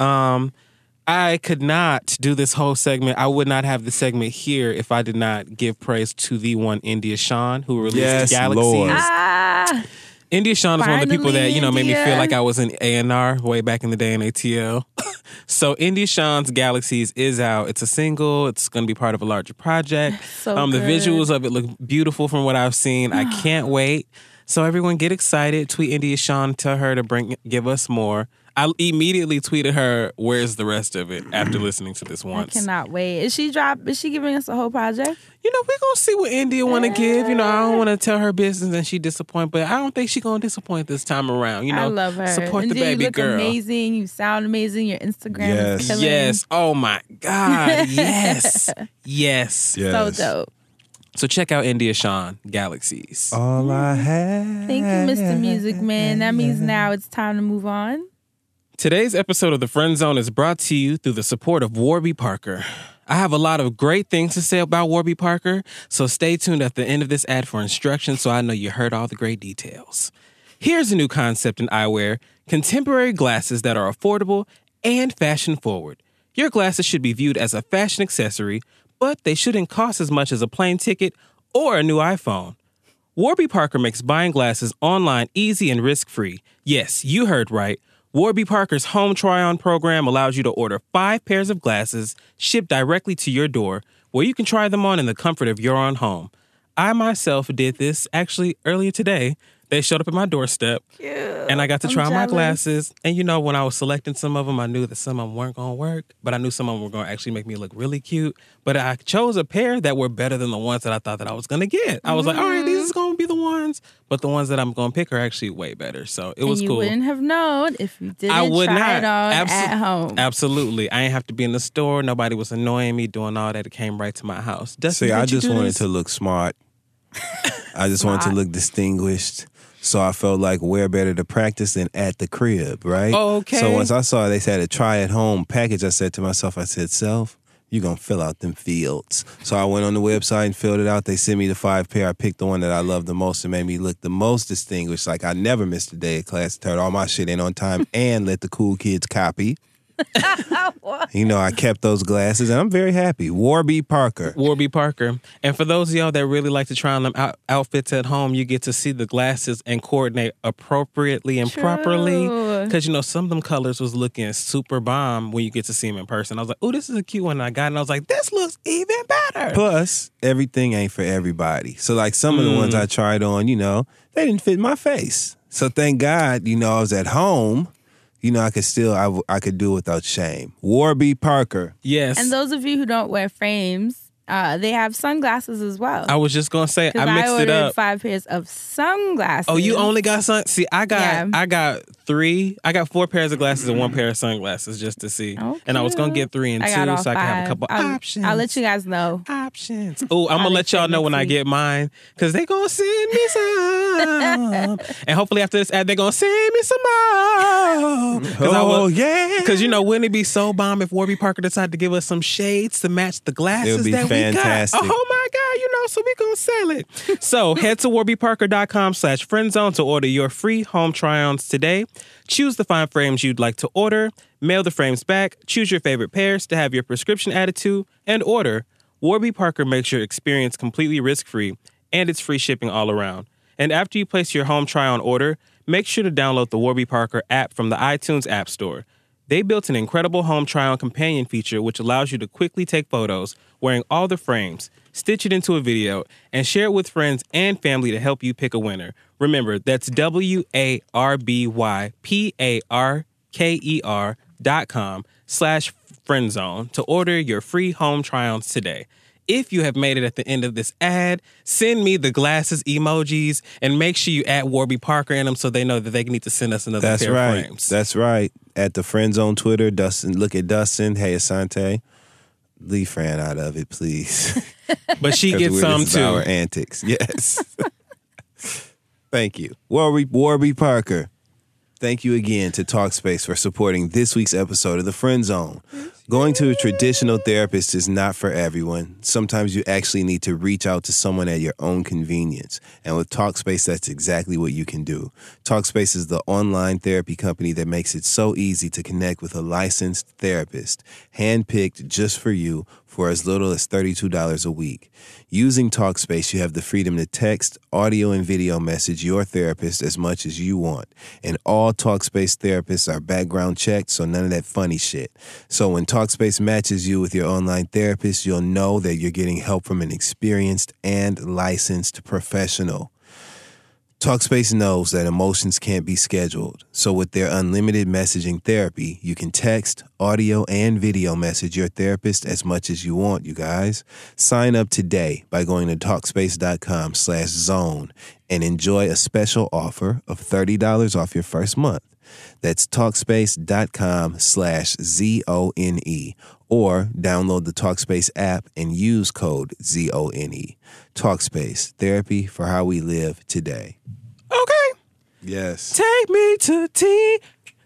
I could not do this whole segment. I would not have the segment here if I did not give praise to the one India Shawn, who released Yes, Galaxies. Lord. Ah, India Shawn is one of the people that, Finally, made me India. feel like I was in A&R way back in the day in ATL. So India Shawn's Galaxies is out. It's a single. It's going to be part of a larger project. So The good. visuals of it look beautiful from what I've seen. I can't wait. So everyone get excited. Tweet India Shawn. Tell her to give us more. I immediately tweeted her, where's the rest of it, after listening to this I once. cannot wait. Is she giving us a whole project? We're going to see what India want to give. I don't want to tell her business and she disappoint, but I don't think she's going to disappoint this time around. I love her. Support and the you baby look girl. amazing. You sound amazing. Your Instagram Yes. is killing. Yes. Oh my God. Yes. Yes. So Yes. dope. So check out India Shawn, Galaxies. All I have. Thank you, Mr. Music Man. That means now it's time to move on. Today's episode of The Friend Zone is brought to you through the support of Warby Parker. I have a lot of great things to say about Warby Parker, so stay tuned at the end of this ad for instructions so I know you heard all the great details. Here's a new concept in eyewear, contemporary glasses that are affordable and fashion forward. Your glasses should be viewed as a fashion accessory, but they shouldn't cost as much as a plane ticket or a new iPhone. Warby Parker makes buying glasses online easy and risk-free. Yes, you heard right. Warby Parker's home try-on program allows you to order 5 pairs of glasses shipped directly to your door, where you can try them on in the comfort of your own home. I myself did this actually earlier today. They showed up at my doorstep, and I got to try on my jealous. glasses. And when I was selecting some of them, I knew that some of them weren't going to work, but I knew some of them were going to actually make me look really cute. But I chose a pair that were better than the ones that I thought that I was going to get. I was like, all right, these are going to be the ones. But the ones that I'm going to pick are actually way better. So it was and you cool. wouldn't have known if you didn't I would try not. it on at home. Absolutely. I didn't have to be in the store. Nobody was annoying me doing all that. It came right to my house. Dustin, See, I did you just do wanted this? to look smart. I just wanted to look distinguished. So I felt like where better to practice than at the crib, right? Okay. So once I saw they said a try at home package, I said to myself, self, you're going to fill out them fields. So I went on the website and filled it out. They sent me the 5 pair. I picked the one that I loved the most and made me look the most distinguished. Like I never missed a day of class, turned all my shit in on time, and let the cool kids copy. You know, I kept those glasses, and I'm very happy. Warby Parker. Warby Parker. And for those of y'all that really like to try on them outfits at home, you get to see the glasses and coordinate appropriately and properly. Because, you know, some of them colors was looking super bomb when you get to see them in person. I was like, oh, this is a cute one. And I got it, and I was like, this looks even better. Plus, everything ain't for everybody. So, like, some of the ones I tried on, you know, they didn't fit my face. So, thank God, you know, I was at home. You know, I could do it without shame. Warby Parker. Yes. And those of you who don't wear frames, they have sunglasses as well. I was just going to say, I mixed it ordered up. 5 pairs of sunglasses. Oh, you only got sun? See, I got 4 pairs of glasses and 1 pair of sunglasses just to see. Okay. And I was going to get 3 and 2 so I can have a couple options. I'll let you guys know. Options. Oh, I'm going to let y'all know when I get mine because they going to send me some. And hopefully after this ad, they're going to send me some more. Yeah. Because, you know, wouldn't it be so bomb if Warby Parker decided to give us some shades to match the glasses It would be that fantastic. we got? Oh, my God, you know, so we going to sell it. So head to warbyparker.com/friendzone to order your free home try-ons today. Choose the 5 frames you'd like to order, mail the frames back, choose your favorite pairs to have your prescription added to, and order. Warby Parker makes your experience completely risk-free, and it's free shipping all around. And after you place your home try-on order, make sure to download the Warby Parker app from the iTunes App Store. They built an incredible home try-on companion feature which allows you to quickly take photos wearing all the frames, stitch it into a video, and share it with friends and family to help you pick a winner. Remember, that's warbyparker.com/friendzone to order your free home try-ons today. If you have made it at the end of this ad, send me the glasses emojis and make sure you add Warby Parker in them so they know that they need to send us another pair of frames. That's right. At the Friend Zone Twitter, Dustin, look at Dustin. Hey, Asante. Leave Fran out of it, please. But she gets some too. Our antics. Yes. Thank you. Warby Parker. Thank you again to Talkspace for supporting this week's episode of The Friend Zone. Going to a traditional therapist is not for everyone. Sometimes you actually need to reach out to someone at your own convenience. And with Talkspace, that's exactly what you can do. Talkspace is the online therapy company that makes it so easy to connect with a licensed therapist, handpicked just for you for as little as $32 a week. Using Talkspace, you have the freedom to text, audio, and video message your therapist as much as you want. And all Talkspace therapists are background checked, so none of that funny shit. So when Talkspace matches you with your online therapist, you'll know that you're getting help from an experienced and licensed professional. Talkspace knows that emotions can't be scheduled, so with their unlimited messaging therapy, you can text, audio, and video message your therapist as much as you want, you guys. Sign up today by going to Talkspace.com/zone and enjoy a special offer of $30 off your first month. That's Talkspace.com/ZONE or download the Talkspace app and use code ZONE. Talkspace, therapy for how we live today. Okay. Yes. Take me to TV.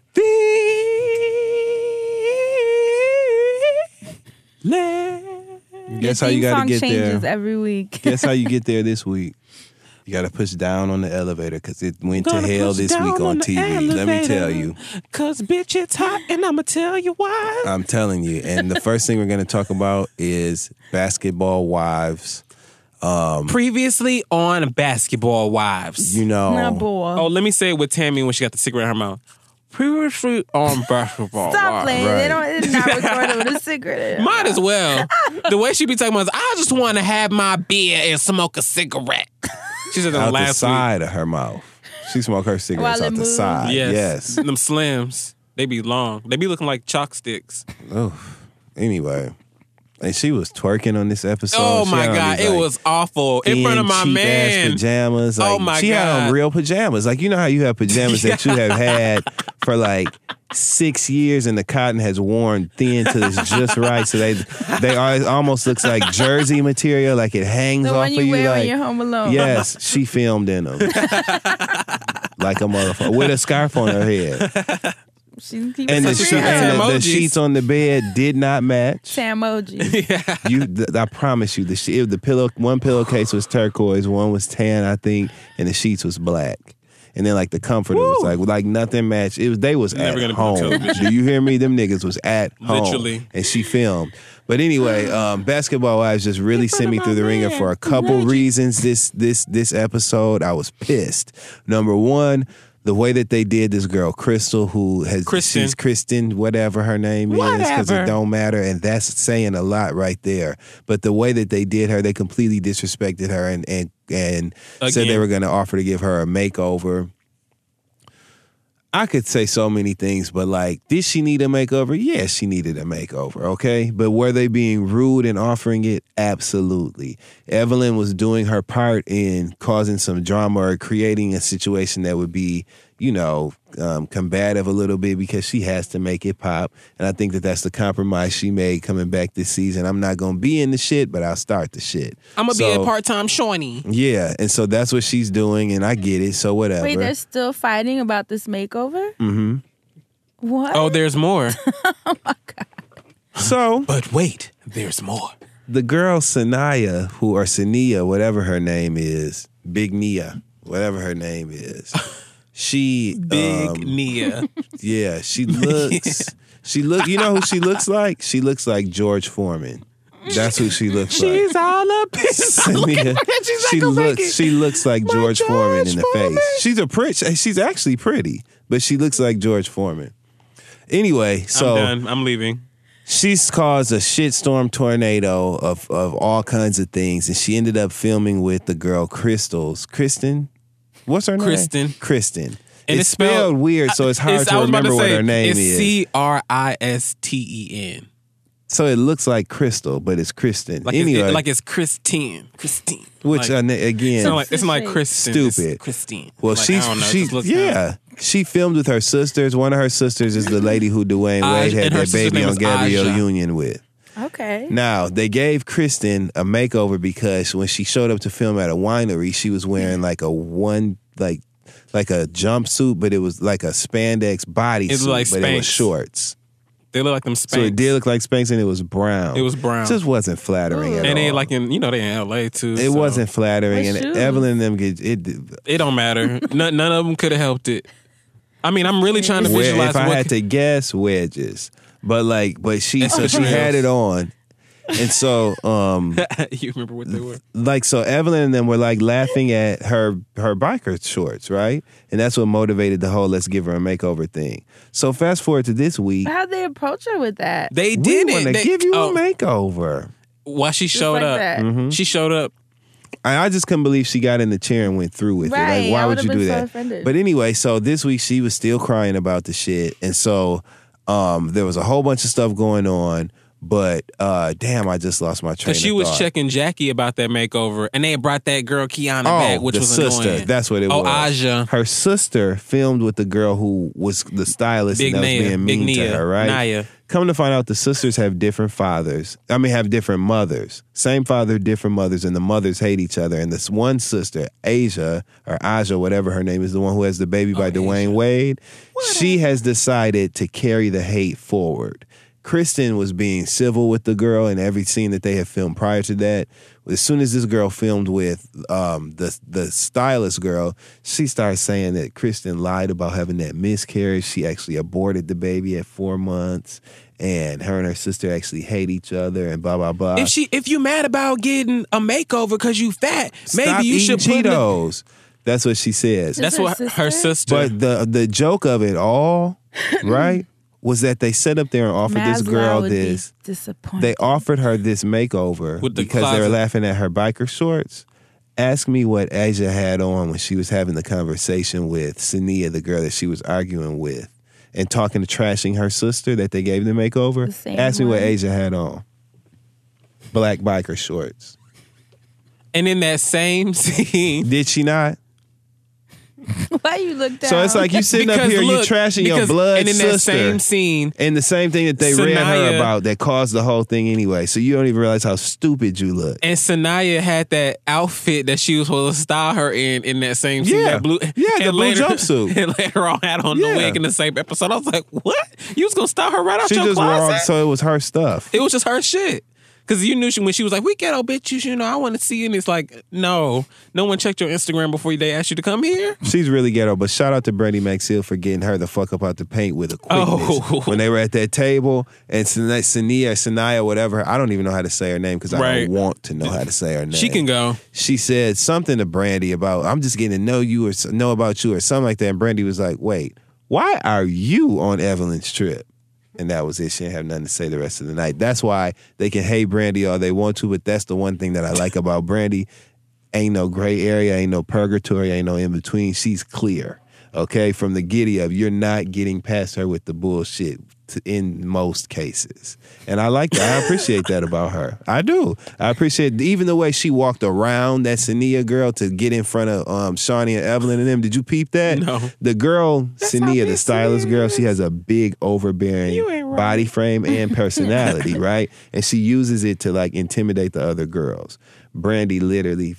Guess how you got to get changes there. every week. Guess how you get there this week. You got to push down on the elevator because it went to hell this week on TV. Let me tell you. Because, bitch, it's hot and I'm going to tell you why. I'm telling you. And the first thing we're going to talk about is Basketball Wives. Previously on Basketball Wives. You know. Nah, boy. Oh, let me say it with Tammy when she got the cigarette in her mouth. Previously on Basketball Stop Wives. playing. Right. It's not recorded with a cigarette. Might as well. The way she be talking about is, I just want to have my beer and smoke a cigarette. She said that Out the last side of her mouth. She smoked her cigarettes While it out the moves. side. week. Yes. Them Slims. They be long. They be looking like chalk sticks. Oh, anyway. And she was twerking on this episode. Oh She my had on God. these, It like, was awful. In front of my cheap-ass man. pajamas. Like, Oh, my she had God. on real pajamas. Like, you know how you have pajamas that you have had for like 6 years and the cotton has worn thin to this just right. So they almost looks like jersey material. Like it hangs The off one of you you. wear Like, when you're home alone. yes, she filmed in them. Like a motherfucker. With a scarf on her head. She keeps And the emojis. sheets on the bed did not match. Samoji. I promise you, the pillow, one pillowcase was turquoise, one was tan, I think, and the sheets was black. And then like the comforter was like nothing matched. They was Never at gonna be home. television. Do you hear me? Them niggas was at home. Literally. And she filmed. But anyway, Basketball Wives just really sent me through the ringer for a couple reasons. This episode, I was pissed. Number one, the way that they did this girl, Crystal, she's Kristen, whatever her name is, because it don't matter, and that's saying a lot right there. But the way that they did her, they completely disrespected her and said they were going to offer to give her a makeover. I could say so many things, but like, did she need a makeover? Yes, she needed a makeover, okay? But were they being rude and offering it? Absolutely. Evelyn was doing her part in causing some drama or creating a situation that would be, combative a little bit because she has to make it pop. And I think that that's the compromise she made coming back this season. I'm not going to be in the shit, but I'll start the shit. I'm going to be a part-time Shawnee. Yeah, and so that's what she's doing, and I get it, so whatever. Wait, they're still fighting about this makeover? Mm-hmm. What? Oh, there's more. Oh, my God. So, but wait, there's more. The girl Sania, or Sania, whatever her name is, Big Nia, whatever her name is, she Big Nia. Yeah, she looks. You know who she looks like? She looks like George Foreman. That's who she looks like. She's all up in Sania, she looks like George Foreman in the face. She's actually pretty, but she looks like George Foreman. Anyway, so I'm done. I'm leaving. She's caused a shitstorm tornado of all kinds of things, and she ended up filming with the girl Kristen. What's her name? Kristen. And it's spelled weird, so it's hard to remember what her name is. It's Christen. So it looks like Crystal, but it's Kristen. Like anyway, it's Christine. Which again, it's like Kristen. Stupid. It's Christine. Well, she filmed with her sisters. One of her sisters is the lady who Dwayne Wade had that baby on Gabrielle Union with. Okay. Now, they gave Kristen a makeover because when she showed up to film at a winery, she was wearing like a jumpsuit, but it was like a spandex bodysuit, but it was shorts. They look like them Spanx. So it did look like Spanx, and it was brown. It was brown. It just wasn't flattering at all. And they like they in LA too. It wasn't flattering, and Evelyn and them it don't matter. None of them could have helped it. I mean, I'm really trying to visualize. If I had to guess, wedges. But she had it on. And so you remember what they were? So Evelyn and them were like laughing at her biker shorts, right? And that's what motivated the whole let's give her a makeover thing. So fast forward to this week. How'd they approach her with that? They did it. We want to give you a makeover. While she showed up. Mm-hmm. She showed up. I just couldn't believe she got in the chair and went through with it. Like, why would you do that? Offended. But anyway, so this week she was still crying about the shit. And so there was a whole bunch of stuff going on. But damn, I just lost my train of thought. Because she was checking Jackie about that makeover, and they had brought that girl Kiana back, which was sister. Annoying. That's what it was. Aja. Her sister filmed with the girl who was the stylist and that was being mean to her, right? Naya. Come to find out, the sisters have different have different mothers. Same father, different mothers, and the mothers hate each other. And this one sister, Aja, whatever her name is, the one who has the baby by Dwayne Wade, she has decided to carry the hate forward. Kristen was being civil with the girl in every scene that they had filmed prior to that. As soon as this girl filmed with the stylist girl, she started saying that Kristen lied about having that miscarriage. She actually aborted the baby at 4 months, and her and her sister actually hate each other, and blah blah blah. If you mad about getting a makeover because you fat, maybe you should put Cheetos. That's what she says. That's what her sister. But the joke of it all, right? Was that they set up there and offered this girl this. They offered her this makeover because they were laughing at her biker shorts. Ask me what Aja had on when she was having the conversation with Sania, the girl that she was arguing with, and trashing her sister that they gave the makeover. Ask me what Aja had on. Black biker shorts. And in that same scene, did she not? Why you look down? So it's like you sitting up Because here, look, you trashing your because- blood and in sister. that same scene, And the same thing that they read her Sanaya- about that caused the whole thing anyway. So you don't even realize how stupid you look. and Sanaya had that outfit that she was supposed to style her in that same scene. Yeah. That blue, Yeah, the and blue later- jumpsuit. And later on had on Yeah. the wig in the same episode. I was like, what? You was going to style her right out She your just wore closet? on, so it was her stuff. It was just her shit. Because you knew when she was like, we ghetto bitches, I want to see you. And it's like, no one checked your Instagram before they asked you to come here. She's really ghetto, but shout out to Brandy Maxfield for getting her the fuck up out the paint with a quickness. Oh. When they were at that table, and Sanaya, whatever, I don't even know how to say her name because I Right. don't want to know how to say her name. She can go. She said something to Brandy about, I'm just getting to know you or know about you or something like that. And Brandy was like, wait, why are you on Evelyn's trip? And that was it. She didn't have nothing to say the rest of the night. That's why they can hate Brandy all they want to, but that's the one thing that I like about Brandy. Ain't no gray area, ain't no purgatory, ain't no in between. She's clear, okay? From the giddy of, you're not getting past her with the bullshit in most cases. And I like that. I appreciate that about her. I do. I appreciate even the way she walked around that Sania girl to get in front of Shawnee and Evelyn and them. Did you peep that? No. The girl, Sania, the big stylist Sania girl, she has a big overbearing You ain't right. body frame and personality, right? And she uses it to like intimidate the other girls. Brandy literally,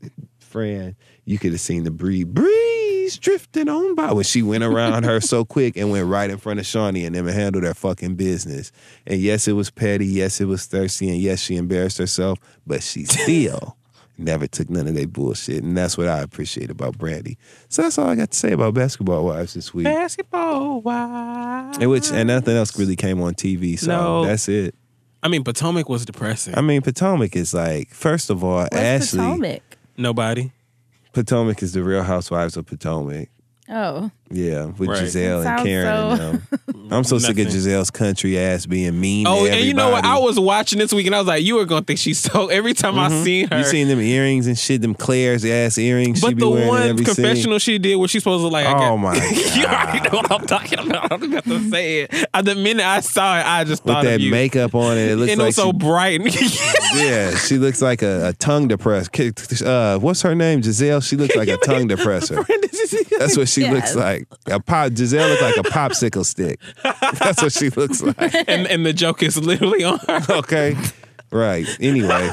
Fran, you could have seen the breeze drifting on by when she went around her so quick and went right in front of Shawnee and them and handled their fucking business. And yes, it was petty. Yes, it was thirsty. And yes, she embarrassed herself, but she still never took none of that bullshit. And that's what I appreciate about Brandy. So that's all I got to say about Basketball Wives this week. Basketball wives. And nothing else really came on TV. So No. that's it. I mean, Potomac was depressing. I mean, Potomac is like, first of all, What's Ashley. Potomac? Nobody. Potomac is the Real Housewives of Potomac. Oh, Yeah, with Right. Giselle and Sounds Karen and them. I'm so sick of Nothing. Giselle's country ass being mean Oh, to and you know what? I everybody. was watching this week and I was like, you were going to think she's so. Every time I seen her. You seen them earrings and shit, them Claire's ass earrings she But be the wearing in one every confessional she did where she's supposed to like. Oh, my You already know what I'm talking about. I don't even have to say it. The minute I saw it, I just scene. With thought that of you. makeup on it. It looks And it like was so she, bright. yeah, she looks like a tongue depressor. What's her name? Giselle? She looks like a tongue depressor. That's what she Yes. looks like. Giselle looks like a popsicle stick. That's what she looks like. and the joke is literally on her. Okay. Right. Anyway.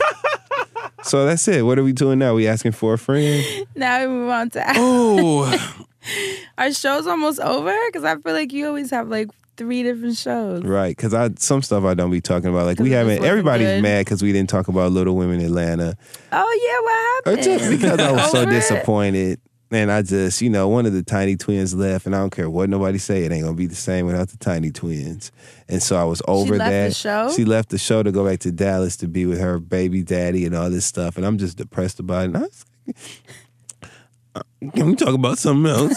So that's it. What are we doing now? We asking for a friend? now we move on to Oh, our show's almost over because I feel like you always have like 3 different shows. Right. Because some stuff I don't be talking about. Like, 'Cause we it just haven't, wasn't everybody's good. mad because we didn't talk about Little Women Atlanta. Oh yeah, Or what happened? just because I was so Over it? disappointed. And I just, one of the Tiny Twins left, and I don't care what nobody say, it ain't gonna be the same without the Tiny Twins. And so I was over left that. the show? She left the show to go back to Dallas to be with her baby daddy and all this stuff. And I'm just depressed about it. And I was like, can we talk about something else?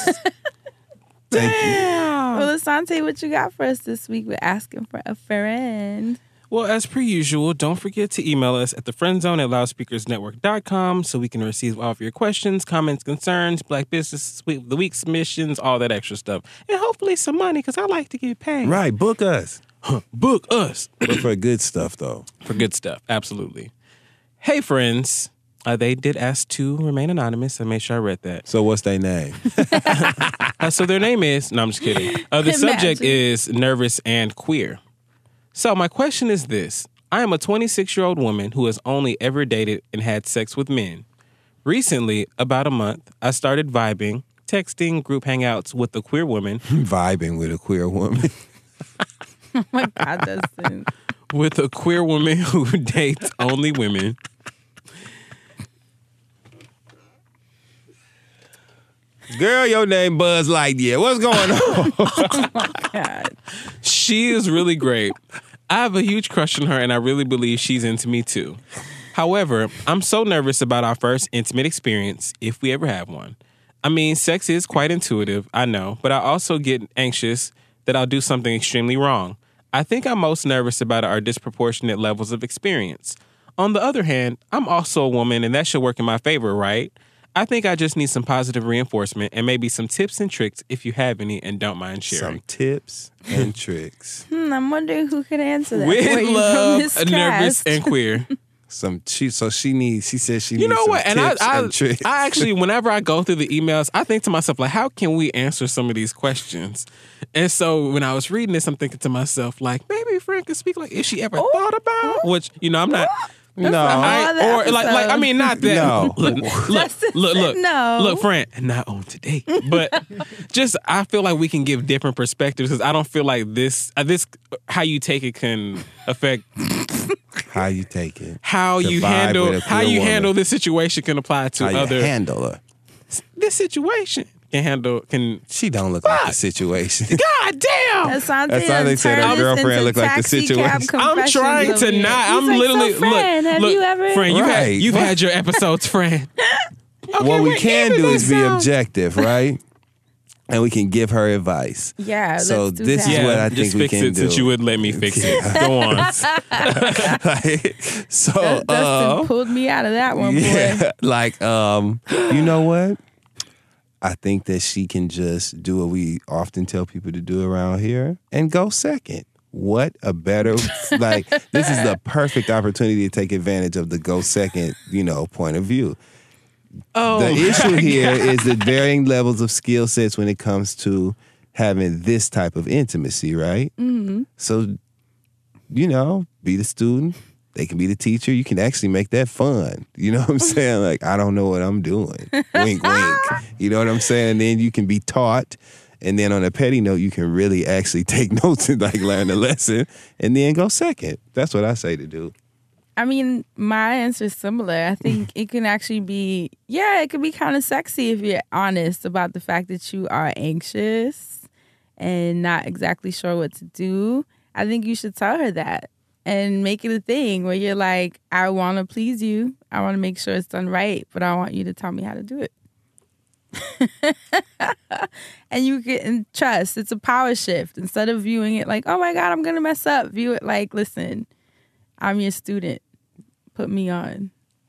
Thank you. Well, Asante, what you got for us this week? We're asking for a friend. well, as per usual, don't forget to email us at thefriendzone@loudspeakersnetwork.com so we can receive all of your questions, comments, concerns, Black Business of the Week submissions, all that extra stuff. And hopefully some money because I like to get paid. Right, book us. Book us. But for good stuff, though. For good stuff. Absolutely. Hey, friends. They did ask to remain anonymous. I made sure I read that. So what's their name? So their name is, no, I'm just kidding. The subject Imagine. is nervous and queer. So my question is this. I am a 26-year-old woman who has only ever dated and had sex with men. Recently, about a month, I started vibing, texting, group hangouts with a queer woman, Vibing with a queer woman. Oh my God, Dustin. with a queer woman who dates only women. Girl, your name Buzz Lightyear. What's going on? God. She is really great. I have a huge crush on her, and I really believe she's into me too. However, I'm so nervous about our first intimate experience, if we ever have one. I mean, sex is quite intuitive, I know, but I also get anxious that I'll do something extremely wrong. I think I'm most nervous about our disproportionate levels of experience. On the other hand, I'm also a woman, and that should work in my favor, right? I think I just need some positive reinforcement and maybe some tips and tricks if you have any and don't mind sharing. Some tips and tricks. I'm wondering who could answer that. With for you from love, this nervous, cast. and queer. She said she needs You know some what? And tips and tricks. I actually, whenever I go through the emails, I think to myself, like, how can we answer some of these questions? And so when I was reading this, I'm thinking to myself, like, maybe Fran could speak like, if she ever thought about, which, I'm not. No. Or like I mean, not that. No. Look, Fran, not on today, but just I feel like we can give different perspectives because I don't feel like this how you take it can affect how you take it, how To you vibe with a queer woman. handle this situation can apply to how other you handle her. This situation can. She don't look like the situation. God damn! Asante said her girlfriend looked like the situation. I'm trying to not. I'm literally Fran, look. have Look, you ever? Fran, Right. you've had your episodes, Fran. What we can do is be objective. objective, right? And we can give her advice. Yeah. So let's do this that. is what I just think we fix can it do. since you wouldn't let me fix it. Go on. So Dustin pulled me out of that one, boy. yeah, like you know what? I think that she can just do what we often tell people to do around here and go second. What a better like this is the perfect opportunity to take advantage of the go second, point of view. Oh, The issue here is the varying levels of skill sets when it comes to having this type of intimacy, right? Mm-hmm. So, be the student. They can be the teacher. You can actually make that fun. You know what I'm saying? Like, I don't know what I'm doing. Wink, wink. You know what I'm saying? And then you can be taught. And then on a petty note, you can really actually take notes and like learn the lesson and then go second. That's what I say to do. I mean, my answer is similar. I think it can actually be, it could be kind of sexy if you're honest about the fact that you are anxious and not exactly sure what to do. I think you should tell her that and make it a thing where you're like, I want to please you. I want to make sure it's done right, but I want you to tell me how to do it. And you can trust. It's a power shift. Instead of viewing it like, oh my God, I'm going to mess up. View it like, listen, I'm your student. Put me on.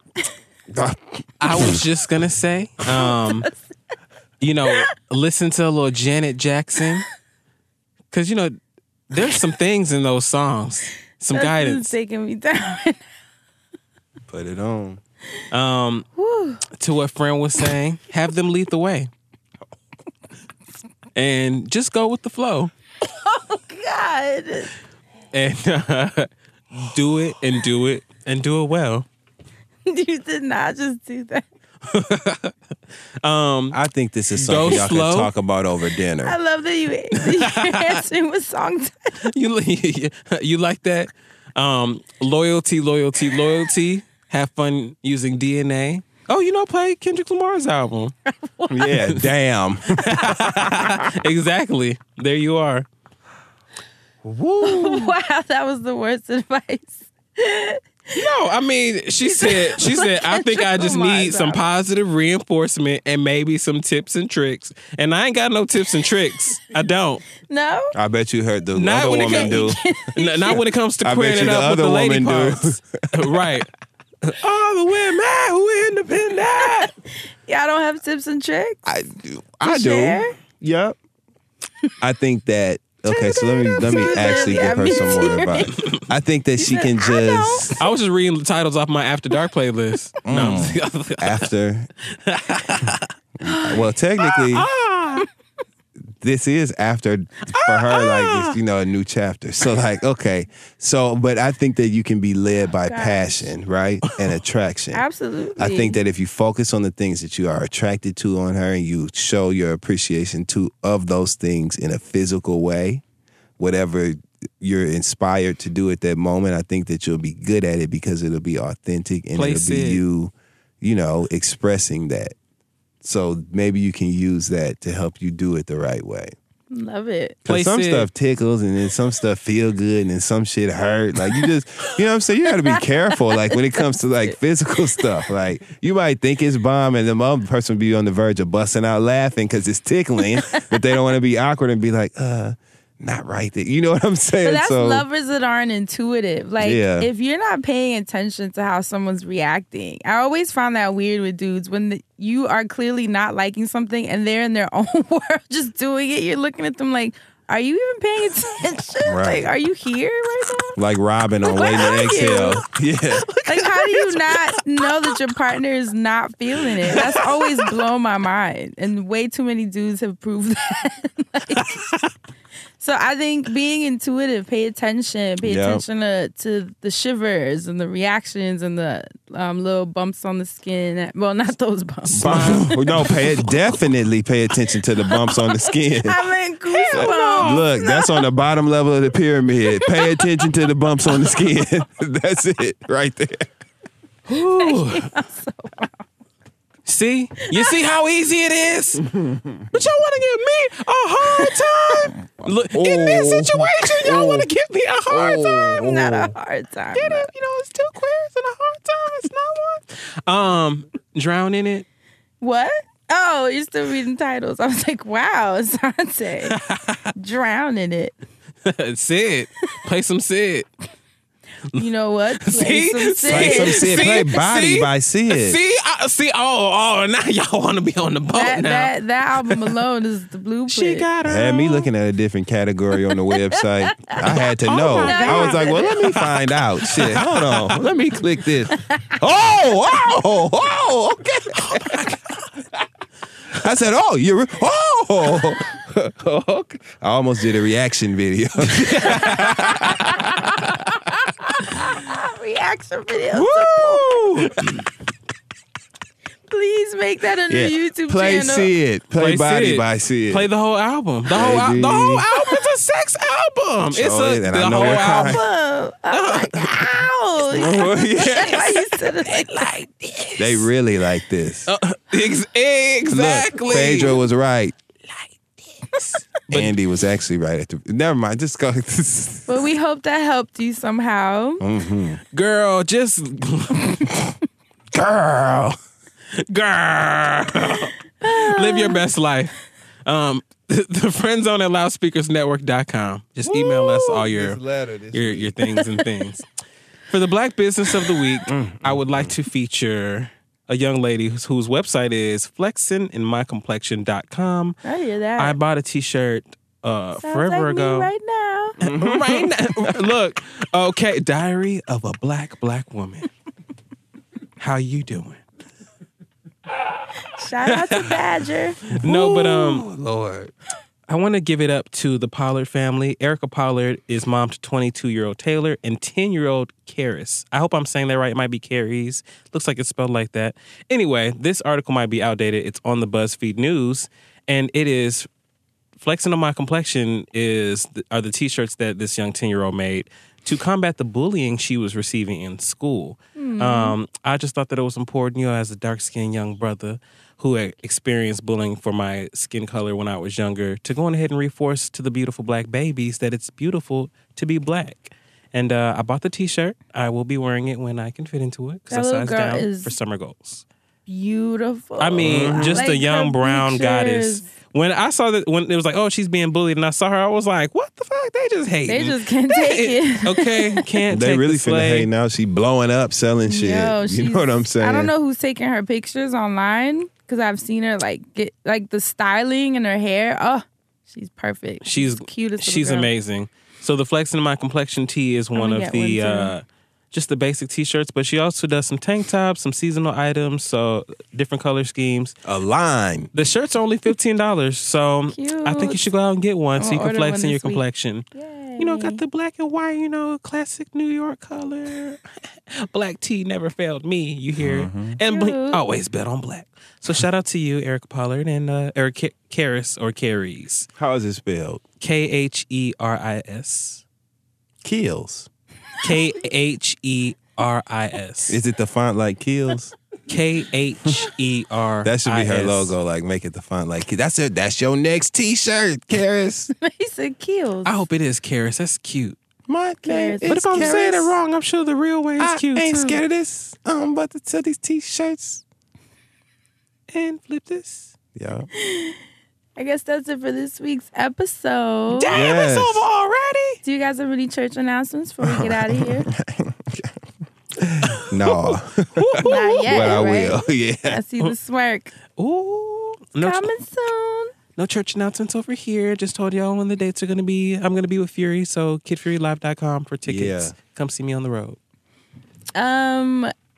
I was just gonna say, listen to a little Janet Jackson, because there's some things in those songs, some guidance. Taking me down. Put it on. To what Fran was saying, have them lead the way, and just go with the flow. Oh God! And do it and do it and do it well. You did not just do that. I think this is something y'all slow. can talk about over dinner. I love that you're answering with song titles. You like that? Loyalty. Have fun using DNA. Oh, play Kendrick Lamar's album. Yeah, damn. Exactly. There you are. Woo. Wow, that was the worst advice. No, I mean, she said, I think I just need some positive reinforcement and maybe some tips and tricks. And I ain't got no tips and tricks. I don't. No? I bet you heard the Not other when it woman do. Not when it comes to I bet queering you it the up with the other lady woman do. parts. Right. All the women who independent. Y'all don't have tips and tricks? I do. I share? do. Yep. I think that. Okay, so let me actually give her some more advice. I think that she can just I was just reading the titles off my After Dark playlist. No. after. Well, technically, this is after for her. Like it's a new chapter. So like okay, but I think that you can be led by passion, right, and attraction. Absolutely. I think that if you focus on the things that you are attracted to on her and you show your appreciation of those things in a physical way, whatever you're inspired to do at that moment, I think that you'll be good at it because it'll be authentic and it'll be you, expressing that. So maybe you can use that to help you do it the right way. Love it. Because some stuff tickles and then some stuff feel good and then some shit hurt. Like you just, you know what I'm saying? You got to be careful. Like when it comes to like physical stuff, like you might think it's bomb and the other person be on the verge of busting out laughing because it's tickling, but they don't want to be awkward and be like, not right there. You know what I'm saying? But that's lovers that aren't intuitive. Like, Yeah. if you're not paying attention to how someone's reacting, I always found that weird with dudes when you are clearly not liking something and they're in their own world just doing it. You're looking at them like, are you even paying attention? Right. Like, are you here right now? Like Robin on Where Waiting to are you? Exhale. Yeah. Like, how do you not know that your partner is not feeling it? That's always blown my mind. And way too many dudes have proved that. So I think being intuitive, pay attention to the shivers and the reactions and the little bumps on the skin. Well, not those bumps. No, definitely pay attention to the bumps on the skin. I meant goosebumps. Look, that's on the bottom level of the pyramid. Pay attention to the bumps on the skin. That's it, right there. See? You see how easy it is? But y'all want to give me a hard time? Look, in this situation, y'all want to give me a hard time? Not a hard time. Get it? You know, it's two queers and a hard time. It's not one. Drown in it. What? Oh, you're still reading titles. I was like, wow, Asante. Drown in it. Sid. Play some Sid. You know what? Play some Sid. Play some Sid. Play Body by Sid. See, now y'all want to be on the boat now. That album alone is the blueprint. She got her. Had me looking at a different category on the website. I had to know. I was like, well, let me find out. Shit, hold on. Let me click this. Oh, okay. I said, okay. I almost did a reaction video. Reaction video. Woo! Please make that a new YouTube Play channel. Sid. Play Body Sid. by Sid. Play the whole album. The whole album is a sex album. Show It's it, and the I know whole what kind. Oh, I'm like, ow. Why you said it like this? They really like this. Exactly. Look, Pedro was right. Like this. Andy was actually right at the. Never mind. Just go. But we hope that helped you somehow. Girl, just Girl. live your best life. The friend zone at loudspeakersnetwork.com. Just email us all your things and things. For the Black Business of the Week, I would like to feature a young lady whose website is flexinginmycomplexion.com. I hear that. I bought a t-shirt forever like ago. Me right now. Right now. Look, okay, Diary of a Black Woman. How you doing? Shout out to Badger. No, but Lord. I want to give it up to the Pollard family. Erica Pollard is mom to 22-year-old Taylor and 10-year-old Karis. I hope I'm saying that right. It might be Caris. Looks like it's spelled like that. Anyway, this article might be outdated. It's on the BuzzFeed News, and it is Flexing on My Complexion are the t-shirts that this young 10-year-old made to combat the bullying she was receiving in school. I just thought that it was important, as a dark-skinned young brother who had experienced bullying for my skin color when I was younger, to go ahead and reinforce to the beautiful black babies that it's beautiful to be black. And I bought the t-shirt. I will be wearing it when I can fit into it because I sized down for summer goals. Beautiful. I mean, just like a young brown goddess. When I saw that, when it was like, oh, she's being bullied, and I saw her, I was like, what the fuck? They just hate. They just can't take it. Okay, can't They take really the finna slay. hate now. She blowing up, selling shit. You know what I'm saying? I don't know who's taking her pictures online because I've seen her get the styling and her hair. Oh, she's perfect. She's cutest. She's girl. amazing. So the Flexing My Complexion tee is one of the just the basic t-shirts, but she also does some tank tops, some seasonal items, so different color schemes. A line. The shirts are only $15, so Cute. I think you should go out and get one so you can order flex one in your this week. complexion. Yay. You know, got the black and white, classic New York color. Black tea never failed me, you hear? And always bet on black. So shout out to you, Erica Pollard, and Eric Karis or Caris. How is it spelled? K-H-E-R-I-S. Kills. K-H-E-R-I-S. Is it the font like Kills? K-H-E-R-I-S. That should be her logo. Like, make it the font like Kills. That's your next T-shirt, Karis. He said kills. I hope it is Karis. That's cute. My name But But if I'm Karis. saying it wrong, I'm sure the real way is cute. I ain't too. scared of this. I'm about to sell these T-shirts. And flip this. Yeah. I guess that's it for this week's episode. Damn, Yes. it's over already. Do you guys have any church announcements before we get out of here? No. Not yet, But I right? will. Yeah. I see the smirk. Ooh. No, Coming soon. no church announcements over here. Just told y'all when the dates are going to be. I'm going to be with Fury, so kidfurylive.com for tickets. Yeah. Come see me on the road.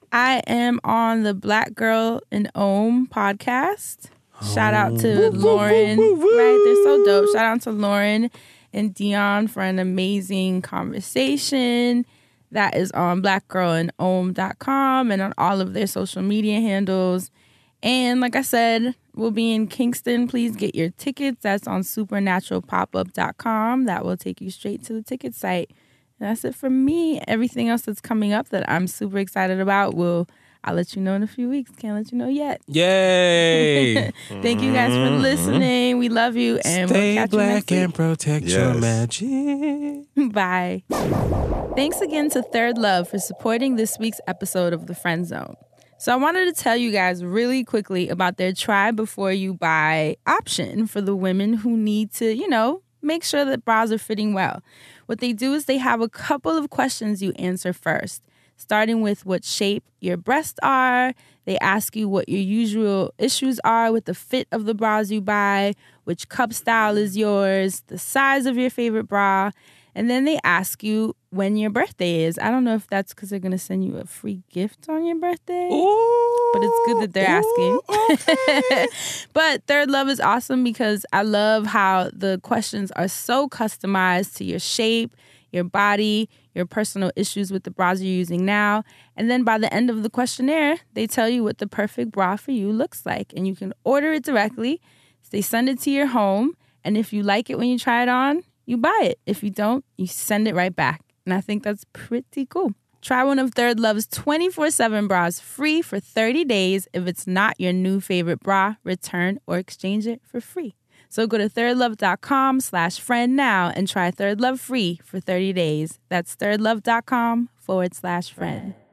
I am on the Black Girl in Ohm podcast. Shout out to Lauren. Right, they're so dope. Shout out to Lauren and Dion for an amazing conversation. That is on blackgirlandohm.com and on all of their social media handles. And like I said, we'll be in Kingston. Please get your tickets. That's on supernaturalpopup.com. That will take you straight to the ticket site. And that's it for me. Everything else that's coming up that I'm super excited about, I'll let you know in a few weeks. Can't let you know yet. Yay! Thank you guys for listening. We love you. And we'll catch you next week. And protect your magic. Bye. Thanks again to Third Love for supporting this week's episode of The Friend Zone. So I wanted to tell you guys really quickly about their try before you buy option for the women who need to, make sure that bras are fitting well. What they do is they have a couple of questions you answer first, starting with what shape your breasts are. They ask you what your usual issues are with the fit of the bras you buy, which cup style is yours, the size of your favorite bra. And then they ask you when your birthday is. I don't know if that's because they're going to send you a free gift on your birthday. Ooh, but it's good that they're asking. Okay. But Third Love is awesome because I love how the questions are so customized to your shape, your body, your personal issues with the bras you're using now. And then by the end of the questionnaire, they tell you what the perfect bra for you looks like. And you can order it directly. They send it to your home. And if you like it when you try it on, you buy it. If you don't, you send it right back. And I think that's pretty cool. Try one of Third Love's 24/7 bras free for 30 days. If it's not your new favorite bra, return or exchange it for free. So go to thirdlove.com/friend now and try Third Love free for 30 days. That's thirdlove.com/friend.